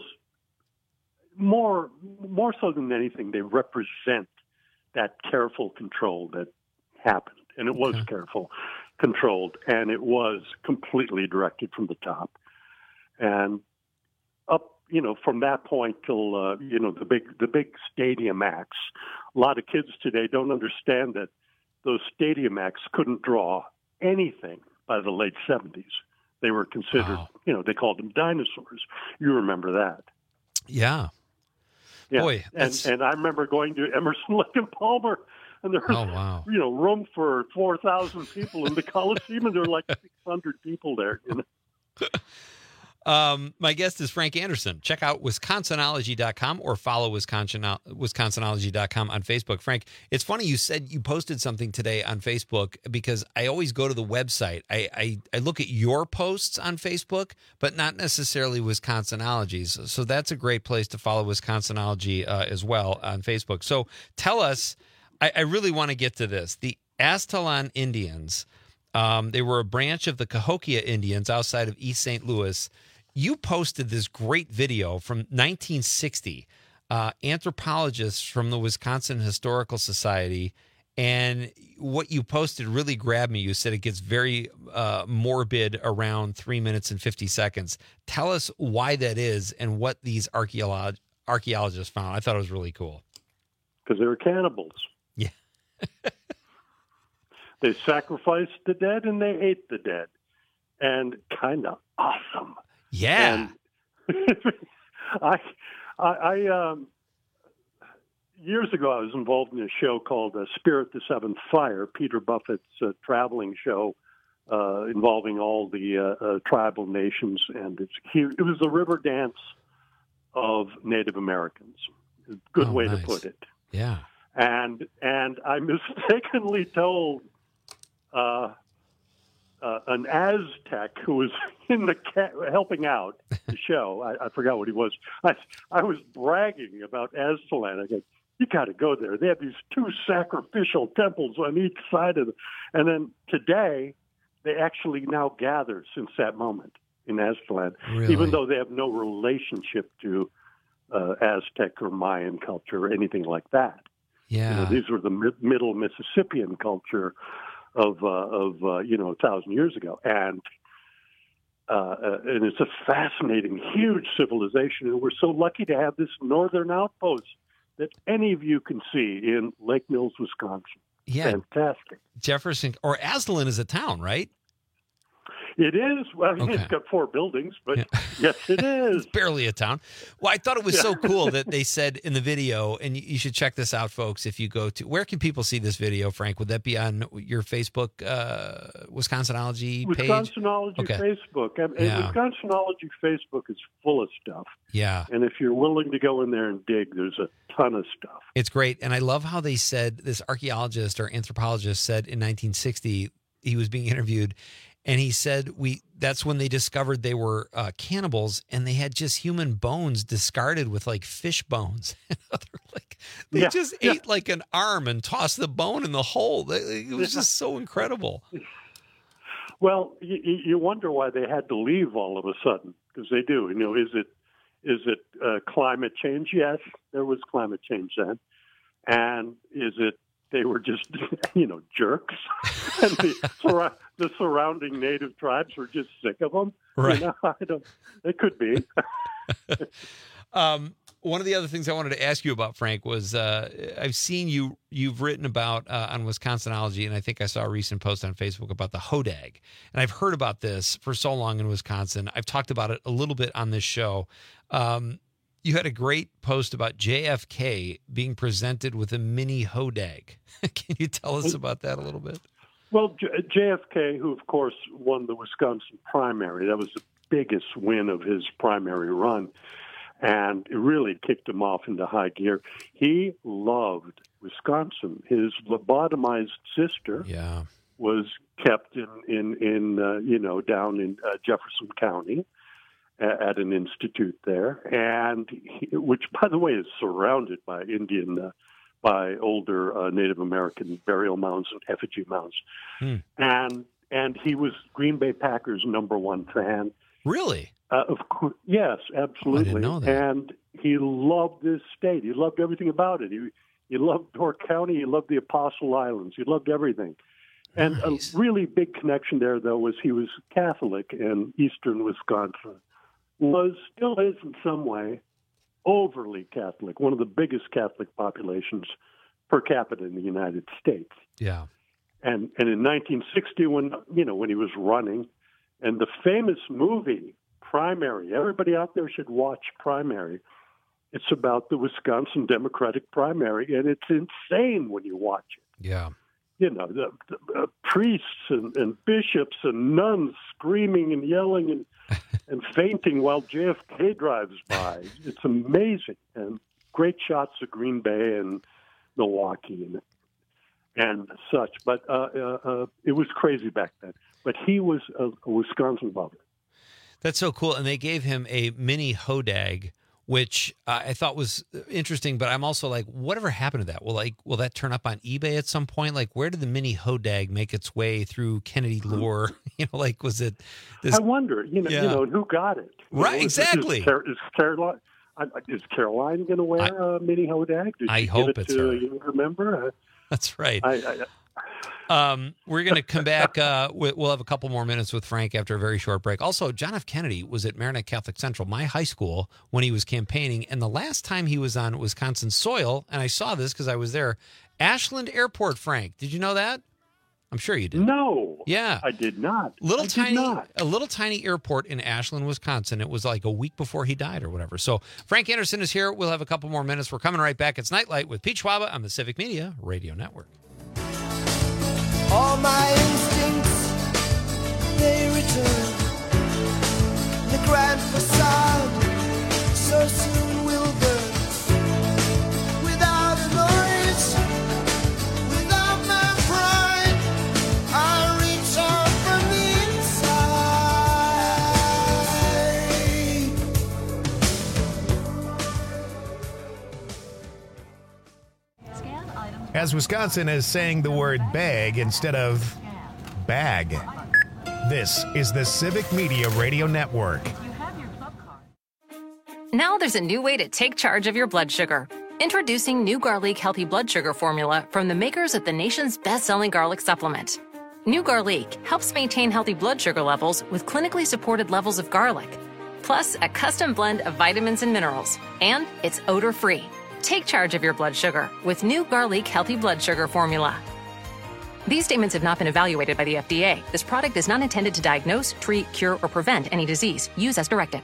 more more so than anything, they represent that careful control that happened. And it was Okay. careful, controlled, and it was completely directed from the top. And up, you know, from that point till, uh, you know, the big the big stadium acts, a lot of kids today don't understand that those stadium acts couldn't draw anything by the late seventies. They were considered, Wow. you know, they called them dinosaurs. You remember that. Yeah. Yeah. Boy, and, that's- and I remember going to Emerson, Lake and Palmer, and there was, Oh, wow. you know, room for four thousand people in the Coliseum, and there were like six hundred people there. You know? Um, my guest is Frank Anderson. Check out Wisconsinology dot com or follow Wisconsin, Wisconsinology dot com on Facebook. Frank, it's funny you said you posted something today on Facebook because I always go to the website. I, I, I look at your posts on Facebook, but not necessarily Wisconsinology's. So that's a great place to follow Wisconsinology uh, as well on Facebook. So tell us, I, I really want to get to this. The Aztalan Indians, um, they were a branch of the Cahokia Indians outside of East Saint Louis. You posted this great video from nineteen sixty, uh, anthropologists from the Wisconsin Historical Society, and what you posted really grabbed me. You said it gets very uh, morbid around three minutes and fifty seconds. Tell us why that is and what these archeolog- archaeologists found. I thought it was really cool. Because they were cannibals. Yeah. They sacrificed the dead and they ate the dead. And kind of awesome. Yeah. And I, I, I um, years ago, I was involved in a show called uh, Spirit the Seventh Fire, Peter Buffett's uh, traveling show uh, involving all the uh, uh, tribal nations. And it's, he, it was the river dance of Native Americans. Good Oh, way nice. to put it. Yeah. And and I mistakenly told uh, uh, an Aztec who was in the ca- helping out the show. I, I forgot what he was. I I was bragging about Aztalan. I go, You got to go there. They have these two sacrificial temples on each side of it. And then today, they actually now gather since that moment in Aztlan, Really? even though they have no relationship to uh, Aztec or Mayan culture or anything like that. Yeah. You know, these were the mid- middle Mississippian culture of, uh, of uh, you know, a thousand years ago. And uh, uh, and it's a fascinating, huge civilization. And we're so lucky to have this northern outpost that any of you can see in Lake Mills, Wisconsin. Yeah. Fantastic. Jefferson, or Aslan is a town, right? It is. Well, I mean, Okay. it's got four buildings, but yes, it is. It's barely a town. Well, I thought it was so cool that they said in the video, and you should check this out, folks, if you go to, where can people see this video, Frank? Would that be on your Facebook, uh, Wisconsinology page? Wisconsinology Okay. Facebook. And, and Yeah. Wisconsinology Facebook is full of stuff. Yeah. And if you're willing to go in there and dig, there's a ton of stuff. It's great. And I love how they said, this archaeologist or anthropologist said in nineteen sixty, he was being interviewed, and he said, "We that's when they discovered they were uh, cannibals, and they had just human bones discarded with like fish bones." like They Yeah, just yeah. ate like an arm and tossed the bone in the hole. It was just so incredible. Well, you, you wonder why they had to leave all of a sudden, because they do. You know, is it is it uh, climate change? Yes, there was climate change then. And is it they were just, you know, jerks? and the, sur- the surrounding native tribes were just sick of them? Right. You know, I don't, it could be. Um, one of the other things I wanted to ask you about, Frank, was uh, I've seen you, you've written about uh, on Wisconsinology, and I think I saw a recent post on Facebook about the hodag. And I've heard about this for so long in Wisconsin. I've talked about it a little bit on this show. Um, you had a great post about J F K being presented with a mini hodag. Can you tell us about that a little bit? Well, J- J F K, who, of course, won the Wisconsin primary, that was the biggest win of his primary run. And it really kicked him off into high gear. He loved Wisconsin. His lobotomized sister yeah. was kept in, in, in uh, you know, down in uh, Jefferson County at, at an institute there, and he, which, by the way, is surrounded by Indian, uh, by older uh, Native American burial mounds and effigy mounds. Hmm. And and he was Green Bay Packers' number one fan. Really? Uh, of course, yes, absolutely. Oh, I didn't know that. And he loved this state. He loved everything about it. He he loved Door County. He loved the Apostle Islands. He loved everything. And Nice. a really big connection there, though, was he was Catholic, and eastern Wisconsin was, still is in some way, overly Catholic, one of the biggest Catholic populations per capita in the United States. Yeah. And and in nineteen sixty, when you know when he was running, and the famous movie Primary, everybody out there should watch Primary. It's about the Wisconsin Democratic primary, and it's insane when you watch it. Yeah. You know, the, the uh, priests and, and bishops and nuns screaming and yelling and and fainting while J F K drives by. It's amazing, and great shots of Green Bay and Milwaukee and and such. But uh, uh, uh, it was crazy back then. But he was a, a Wisconsin lover. That's so cool. And they gave him a mini hodag, which uh, I thought was interesting. But I'm also like, whatever happened to that? Will like, will that turn up on eBay at some point? Like, where did the mini hodag make its way through Kennedy lore? You know, like, was it? This... I wonder. You know, Yeah. you know, and who got it? You Right, know, is- exactly. Is, Car- is Caroline? uh, Is Caroline going to wear a mini hodag? Did I she hope give it it's to her. a younger member? Uh, That's right. I, I, Um, we're going to come back. Uh, we- we'll have a couple more minutes with Frank after a very short break. Also, John F. Kennedy was at Marinette Catholic Central, my high school, when he was campaigning. And the last time he was on Wisconsin soil, and I saw this because I was there, Ashland Airport, Frank. Did you know that? I'm sure you did. No. Yeah. I did not. Little I did tiny, not. a little tiny airport in Ashland, Wisconsin. It was like a week before he died or whatever. So Frank Anderson is here. We'll have a couple more minutes. We're coming right back. It's Nightlight with Pete Schwaba on the Civic Media Radio Network. All my instincts, they return. The grand facade so soon will burn. Without a noise, without my pride, I reach out from the inside. as Wisconsin is saying the word bag instead of bag. This is the Civic Media Radio Network. Now there's a new way to take charge of your blood sugar. Introducing new Garlic Healthy Blood Sugar Formula from the makers of the nation's best-selling garlic supplement. New Garlic helps maintain healthy blood sugar levels with clinically supported levels of garlic, plus a custom blend of vitamins and minerals, and it's odor-free. Take charge of your blood sugar with new Garlic Healthy Blood Sugar Formula. These statements have not been evaluated by the F D A. This product is not intended to diagnose, treat, cure, or prevent any disease. Use as directed.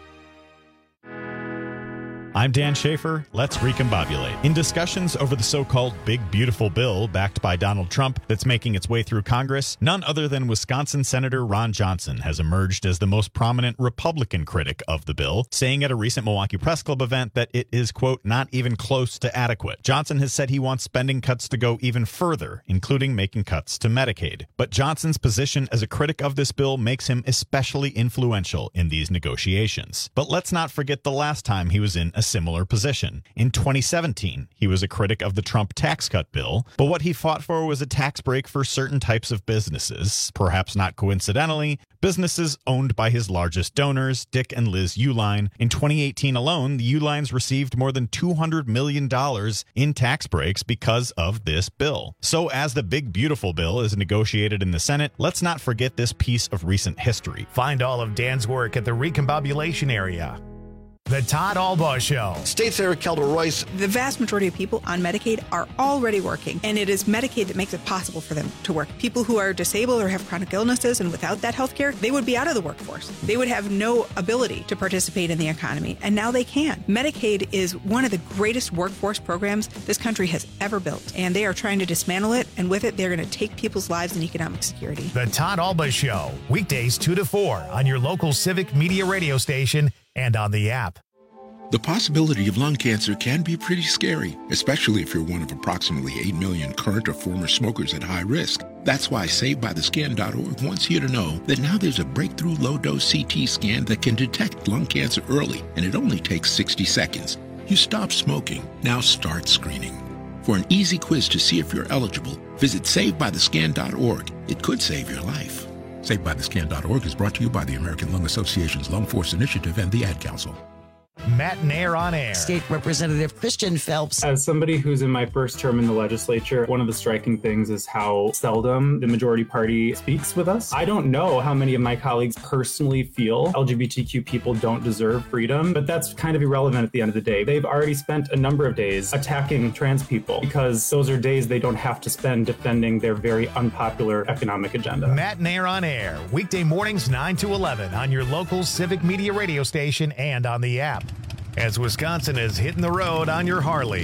I'm Dan Schaefer. Let's recombobulate. In discussions over the so-called Big Beautiful Bill backed by Donald Trump that's making its way through Congress, none other than Wisconsin Senator Ron Johnson has emerged as the most prominent Republican critic of the bill, saying at a recent Milwaukee Press Club event that it is, quote, not even close to adequate. Johnson has said he wants spending cuts to go even further, including making cuts to Medicaid. But Johnson's position as a critic of this bill makes him especially influential in these negotiations. But let's not forget the last time he was in a similar position. In twenty seventeen, he was a critic of the Trump tax cut bill, but what he fought for was a tax break for certain types of businesses. Perhaps not coincidentally, businesses owned by his largest donors, Dick and Liz Uihlein. In twenty eighteen alone, the Uihleins received more than two hundred million dollars in tax breaks because of this bill. So as the Big Beautiful Bill is negotiated in the Senate, let's not forget this piece of recent history. Find all of Dan's work at the Recombobulation area. The Todd Albaugh Show. State Senator Kelda Royce. The vast majority of people on Medicaid are already working, and it is Medicaid that makes it possible for them to work. People who are disabled or have chronic illnesses and without that health care, they would be out of the workforce. They would have no ability to participate in the economy, and now they can. Medicaid is one of the greatest workforce programs this country has ever built, and they are trying to dismantle it, and with it, they're going to take people's lives and economic security. The Todd Albaugh Show, weekdays two to four on your local Civic Media radio station and on the app. The possibility of lung cancer can be pretty scary, especially if you're one of approximately eight million current or former smokers at high risk. That's why Saved By The Scan dot org wants you to know that now there's a breakthrough low-dose C T scan that can detect lung cancer early, and it only takes sixty seconds. You stop smoking, now start screening. For an easy quiz to see if you're eligible, visit Saved By The Scan dot org. It could save your life. Saved By The Scan dot org is brought to you by the American Lung Association's Lung Force Initiative and the Ad Council. Matt Nair on air. State Representative Christian Phelps. As somebody who's in my first term in the legislature, one of the striking things is how seldom the majority party speaks with us. I don't know how many of my colleagues personally feel L G B T Q people don't deserve freedom, but that's kind of irrelevant at the end of the day. They've already spent a number of days attacking trans people because those are days they don't have to spend defending their very unpopular economic agenda. Matt Nair on air, weekday mornings nine to eleven on your local Civic Media radio station and on the app. As Wisconsin is hitting the road on your Harley.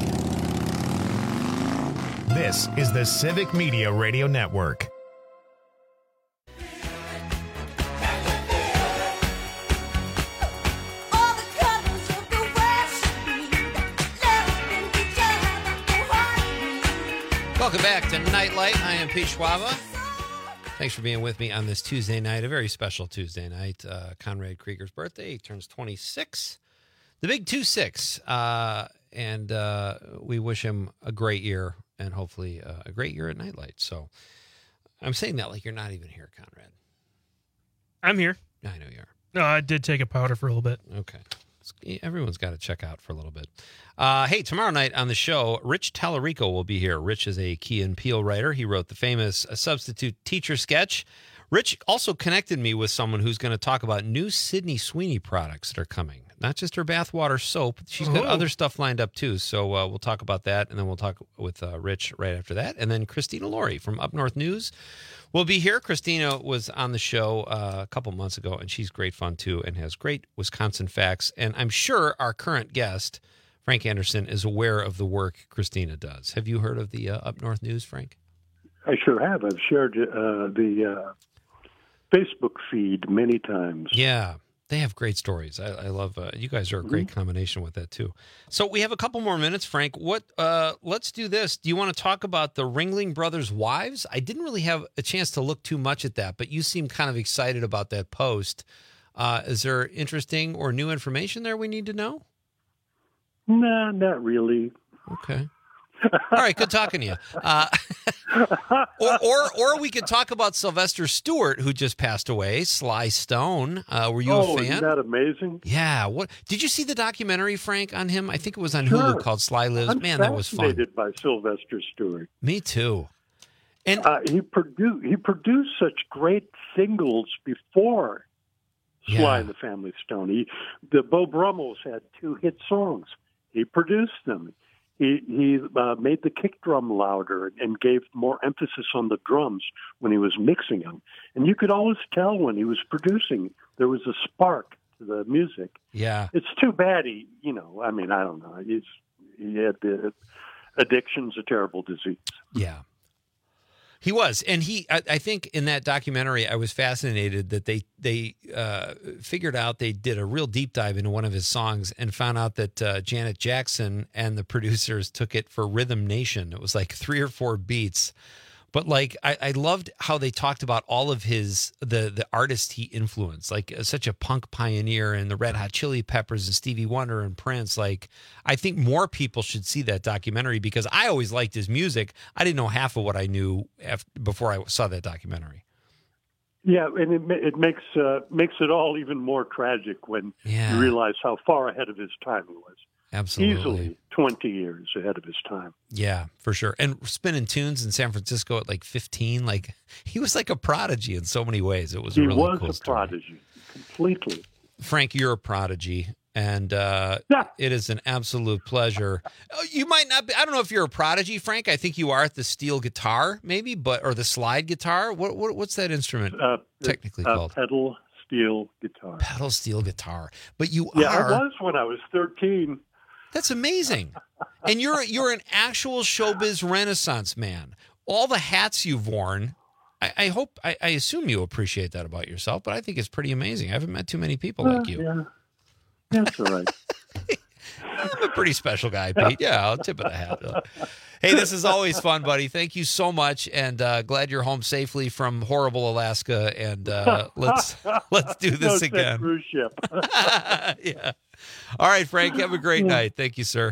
This is the Civic Media Radio Network. Welcome back to Nightlight. I am Pete Schwaba. Thanks for being with me on this Tuesday night, a very special Tuesday night. Uh, Conrad Krieger's birthday. He turns twenty-six. The big two six, uh, and uh, we wish him a great year and hopefully uh, a great year at Nightlight. So I'm saying that like you're not even here, Conrad. I'm here. I know you are. No, I did take a powder for a little bit. Okay. Everyone's got to check out for a little bit. Uh, hey, tomorrow night on the show, Rich Tallarico will be here. Rich is a Key and Peele writer. He wrote the famous uh, Substitute Teacher sketch. Rich also connected me with someone who's going to talk about new Sydney Sweeney products that are coming. Not just her bathwater soap. She's got Oh. other stuff lined up, too. So uh, we'll talk about that, and then we'll talk with uh, Rich right after that. And then Christina Laurie from Up North News will be here. Christina was on the show uh, a couple months ago, and she's great fun, too, and has great Wisconsin facts. And I'm sure our current guest, Frank Anderson, is aware of the work Christina does. Have you heard of the uh, Up North News, Frank? I sure have. I've shared uh, the uh, Facebook feed many times. Yeah. They have great stories. I, I love. Uh, you guys are a great combination with that too. So we have a couple more minutes, Frank. What? Uh, let's do this. Do you want to talk about the Ringling Brothers' wives? I didn't really have a chance to look too much at that, but you seem kind of excited about that post. Uh, is there interesting or new information there we need to know? Nah, not really. Okay. All right, good talking to you. Uh, or, or or we could talk about Sylvester Stewart, who just passed away. Sly Stone. Uh, were you oh, a fan? Isn't that amazing? Yeah. What did you see the documentary, Frank, on him? I think it was on Sure. Hulu called Sly Lives. I'm Man, that was fun. fascinated by Sylvester Stewart. Me too. And uh, he produced he produced such great singles before Sly Yeah. and the Family Stone. He, the Bo Brummels had two hit songs. He produced them. He he uh, made the kick drum louder and gave more emphasis on the drums when he was mixing them. And you could always tell when he was producing, there was a spark to the music. Yeah. It's too bad he, you know, I mean, I don't know. He's, he had the addiction's a terrible disease. Yeah. He was, and he. I, I think in that documentary, I was fascinated that they they uh, figured out they did a real deep dive into one of his songs and found out that uh, Janet Jackson and the producers took it for Rhythm Nation. It was like three or four beats, but like I, I loved how they talked about all of his the the artists he influenced, like uh, such a punk pioneer and the Red Hot Chili Peppers and Stevie Wonder and Prince. Like I think more people should see that documentary because I always liked his music. I didn't know half of what I knew after, before I saw that documentary. Yeah, and it, ma- it makes uh, makes it all even more tragic when Yeah. you realize how far ahead of his time he was. Absolutely. Easily twenty years ahead of his time. Yeah, for sure. And spinning tunes in San Francisco at like fifteen, like he was like a prodigy in so many ways. It was a He really was cool a story. prodigy, completely. Frank, you're a prodigy, and uh, it is an absolute pleasure. Oh, you might not be, I don't know if you're a prodigy, Frank. I think you are at the steel guitar, maybe, but or the slide guitar. What, what what's that instrument Uh, technically uh, called? Pedal steel guitar. Pedal steel guitar. But you Yeah, are. I was when I was thirteen. That's amazing. And you're you're an actual showbiz renaissance man. All the hats you've worn, I, I hope, I, I assume you appreciate that about yourself, but I think it's pretty amazing. I haven't met too many people like you. Yeah, that's all right. I'm a pretty special guy, Pete. Yeah, I'll tip of the hat. Though. Hey, this is always fun, buddy. Thank you so much, and uh, glad you're home safely from horrible Alaska. And uh, let's let's do this No, again. cruise ship. Yeah. All right, Frank. Have a great night. Thank you, sir.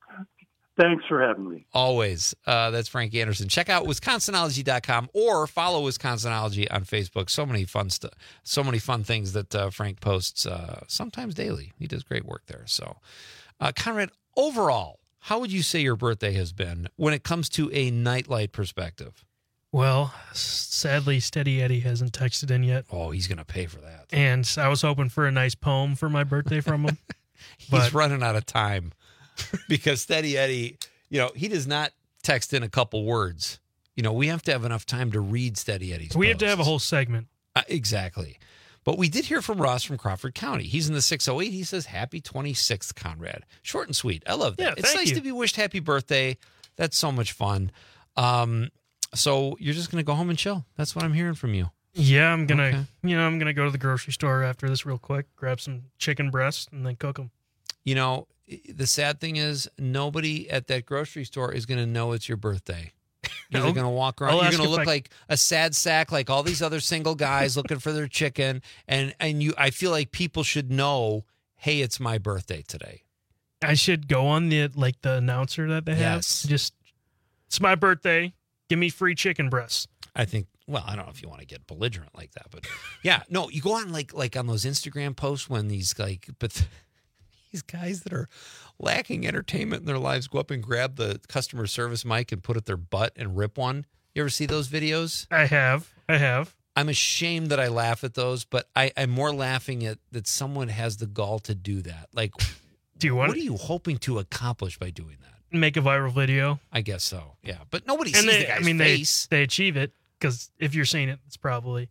Thanks for having me. Always. Uh, that's Frank Anderson. Check out wisconsinology dot com or follow Wisconsinology on Facebook. So many fun stuff. So many fun things that uh, Frank posts, uh, sometimes daily. He does great work there. So, uh, Conrad, overall, how would you say your birthday has been when it comes to a nightlight perspective? Well, sadly, Steady Eddie hasn't texted in yet. Oh, he's going to pay for that. And I was hoping for a nice poem for my birthday from him. He's but running out of time because Steady Eddie, you know, he does not text in a couple words. You know, we have to have enough time to read Steady Eddie's we have to have a posts. whole segment. Uh, exactly. But we did hear from Ross from Crawford County. He's in the six oh eight. He says, happy twenty-sixth, Conrad. Short and sweet. I love that. Yeah, it's thank nice you. to be wished happy birthday. That's so much fun. Um, so you're just going to go home and chill. That's what I'm hearing from you. Yeah, I'm gonna, Okay. you know, I'm gonna go to the grocery store after this real quick, grab some chicken breasts, and then cook them. You know, the sad thing is nobody at that grocery store is going to know it's your birthday. You're No. going to walk around. I'll You're ask going to if look I- like a sad sack, like all these other single guys looking for their chicken. And and you, I feel like people should know, hey, it's my birthday today. I should go on the like the announcer that they have. Yes. Just, it's my birthday. Give me free chicken breasts. I think. Well, I don't know if you want to get belligerent like that, but yeah, no, you go on like like on those Instagram posts when these like, but these guys that are lacking entertainment in their lives go up and grab the customer service mic and put it their butt and rip one. You ever see those videos? I have. I have. I'm ashamed that I laugh at those, but I, I'm more laughing at that someone has the gall to do that. Like, Do you want what are you hoping to accomplish by doing that? make a viral video? I guess so. Yeah, but nobody And sees they, the guy's I mean, face. they they achieve it because if you're seeing it, it's probably.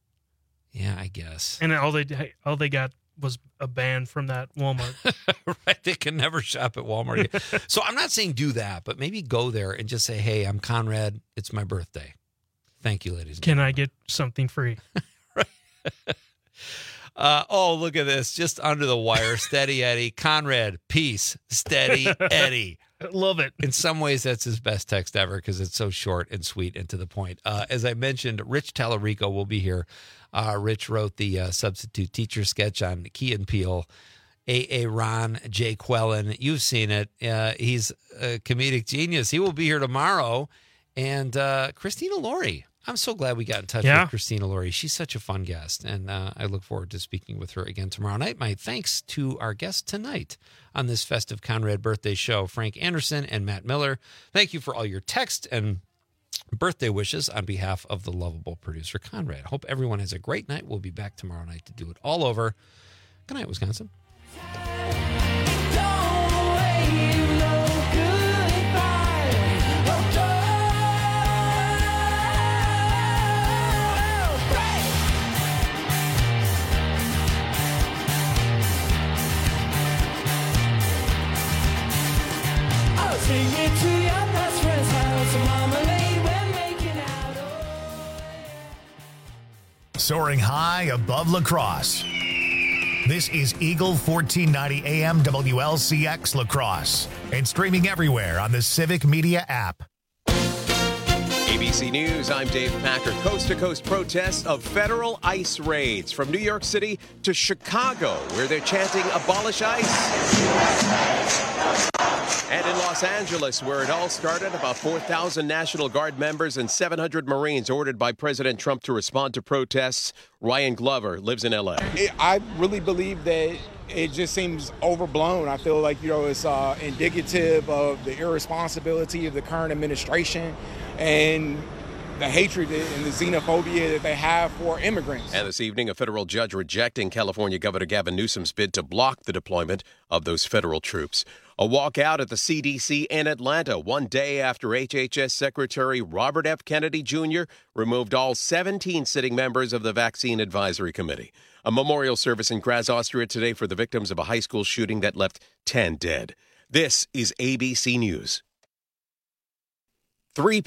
Yeah, I guess. And all they all they got was a ban from that Walmart. Right, they can never shop at Walmart again. So I'm not saying do that, but maybe go there and just say, "Hey, I'm Conrad. It's my birthday. Thank you, ladies and Can I get something free? Uh, oh, look at this. Just under the wire. Steady Eddie. Conrad, peace. Steady Eddie. Love it. In some ways, that's his best text ever because it's so short and sweet and to the point. Uh, as I mentioned, Rich Tallarico will be here. Uh, Rich wrote the uh, substitute teacher sketch on Key and Peele. A A. Ron, Jay Quellen. You've seen it. Uh, he's a comedic genius. He will be here tomorrow. And uh, Christina Laurie. I'm so glad we got in touch Yeah. with Christina Laurie. She's such a fun guest, and uh, I look forward to speaking with her again tomorrow night. My thanks to our guests tonight on this festive Conrad birthday show, Frank Anderson and Matt Miller. Thank you for all your text and birthday wishes on behalf of the lovable producer, Conrad. Hope everyone has a great night. We'll be back tomorrow night to do it all over. Good night, Wisconsin. Sing it to your best friend's house, marmalade, we're making out. Soaring high above La Crosse. This is Eagle fourteen ninety A M W L C X La Crosse and streaming everywhere on the Civic Media app. A B C News, I'm Dave Packer. Coast-to-coast protests of federal ICE raids from New York City to Chicago, where they're chanting "Abolish ICE." And in Los Angeles, where it all started, about four thousand National Guard members and seven hundred Marines ordered by President Trump to respond to protests. Ryan Glover lives in L A. It, I really believe that it just seems overblown. I feel like, you know, it's uh, indicative of the irresponsibility of the current administration and the hatred and the xenophobia that they have for immigrants. And this evening, a federal judge rejecting California Governor Gavin Newsom's bid to block the deployment of those federal troops. A walkout at the C D C in Atlanta one day after H H S Secretary Robert F. Kennedy Junior removed all seventeen sitting members of the Vaccine Advisory Committee. A memorial service in Graz, Austria today for the victims of a high school shooting that left ten dead. This is A B C News. Three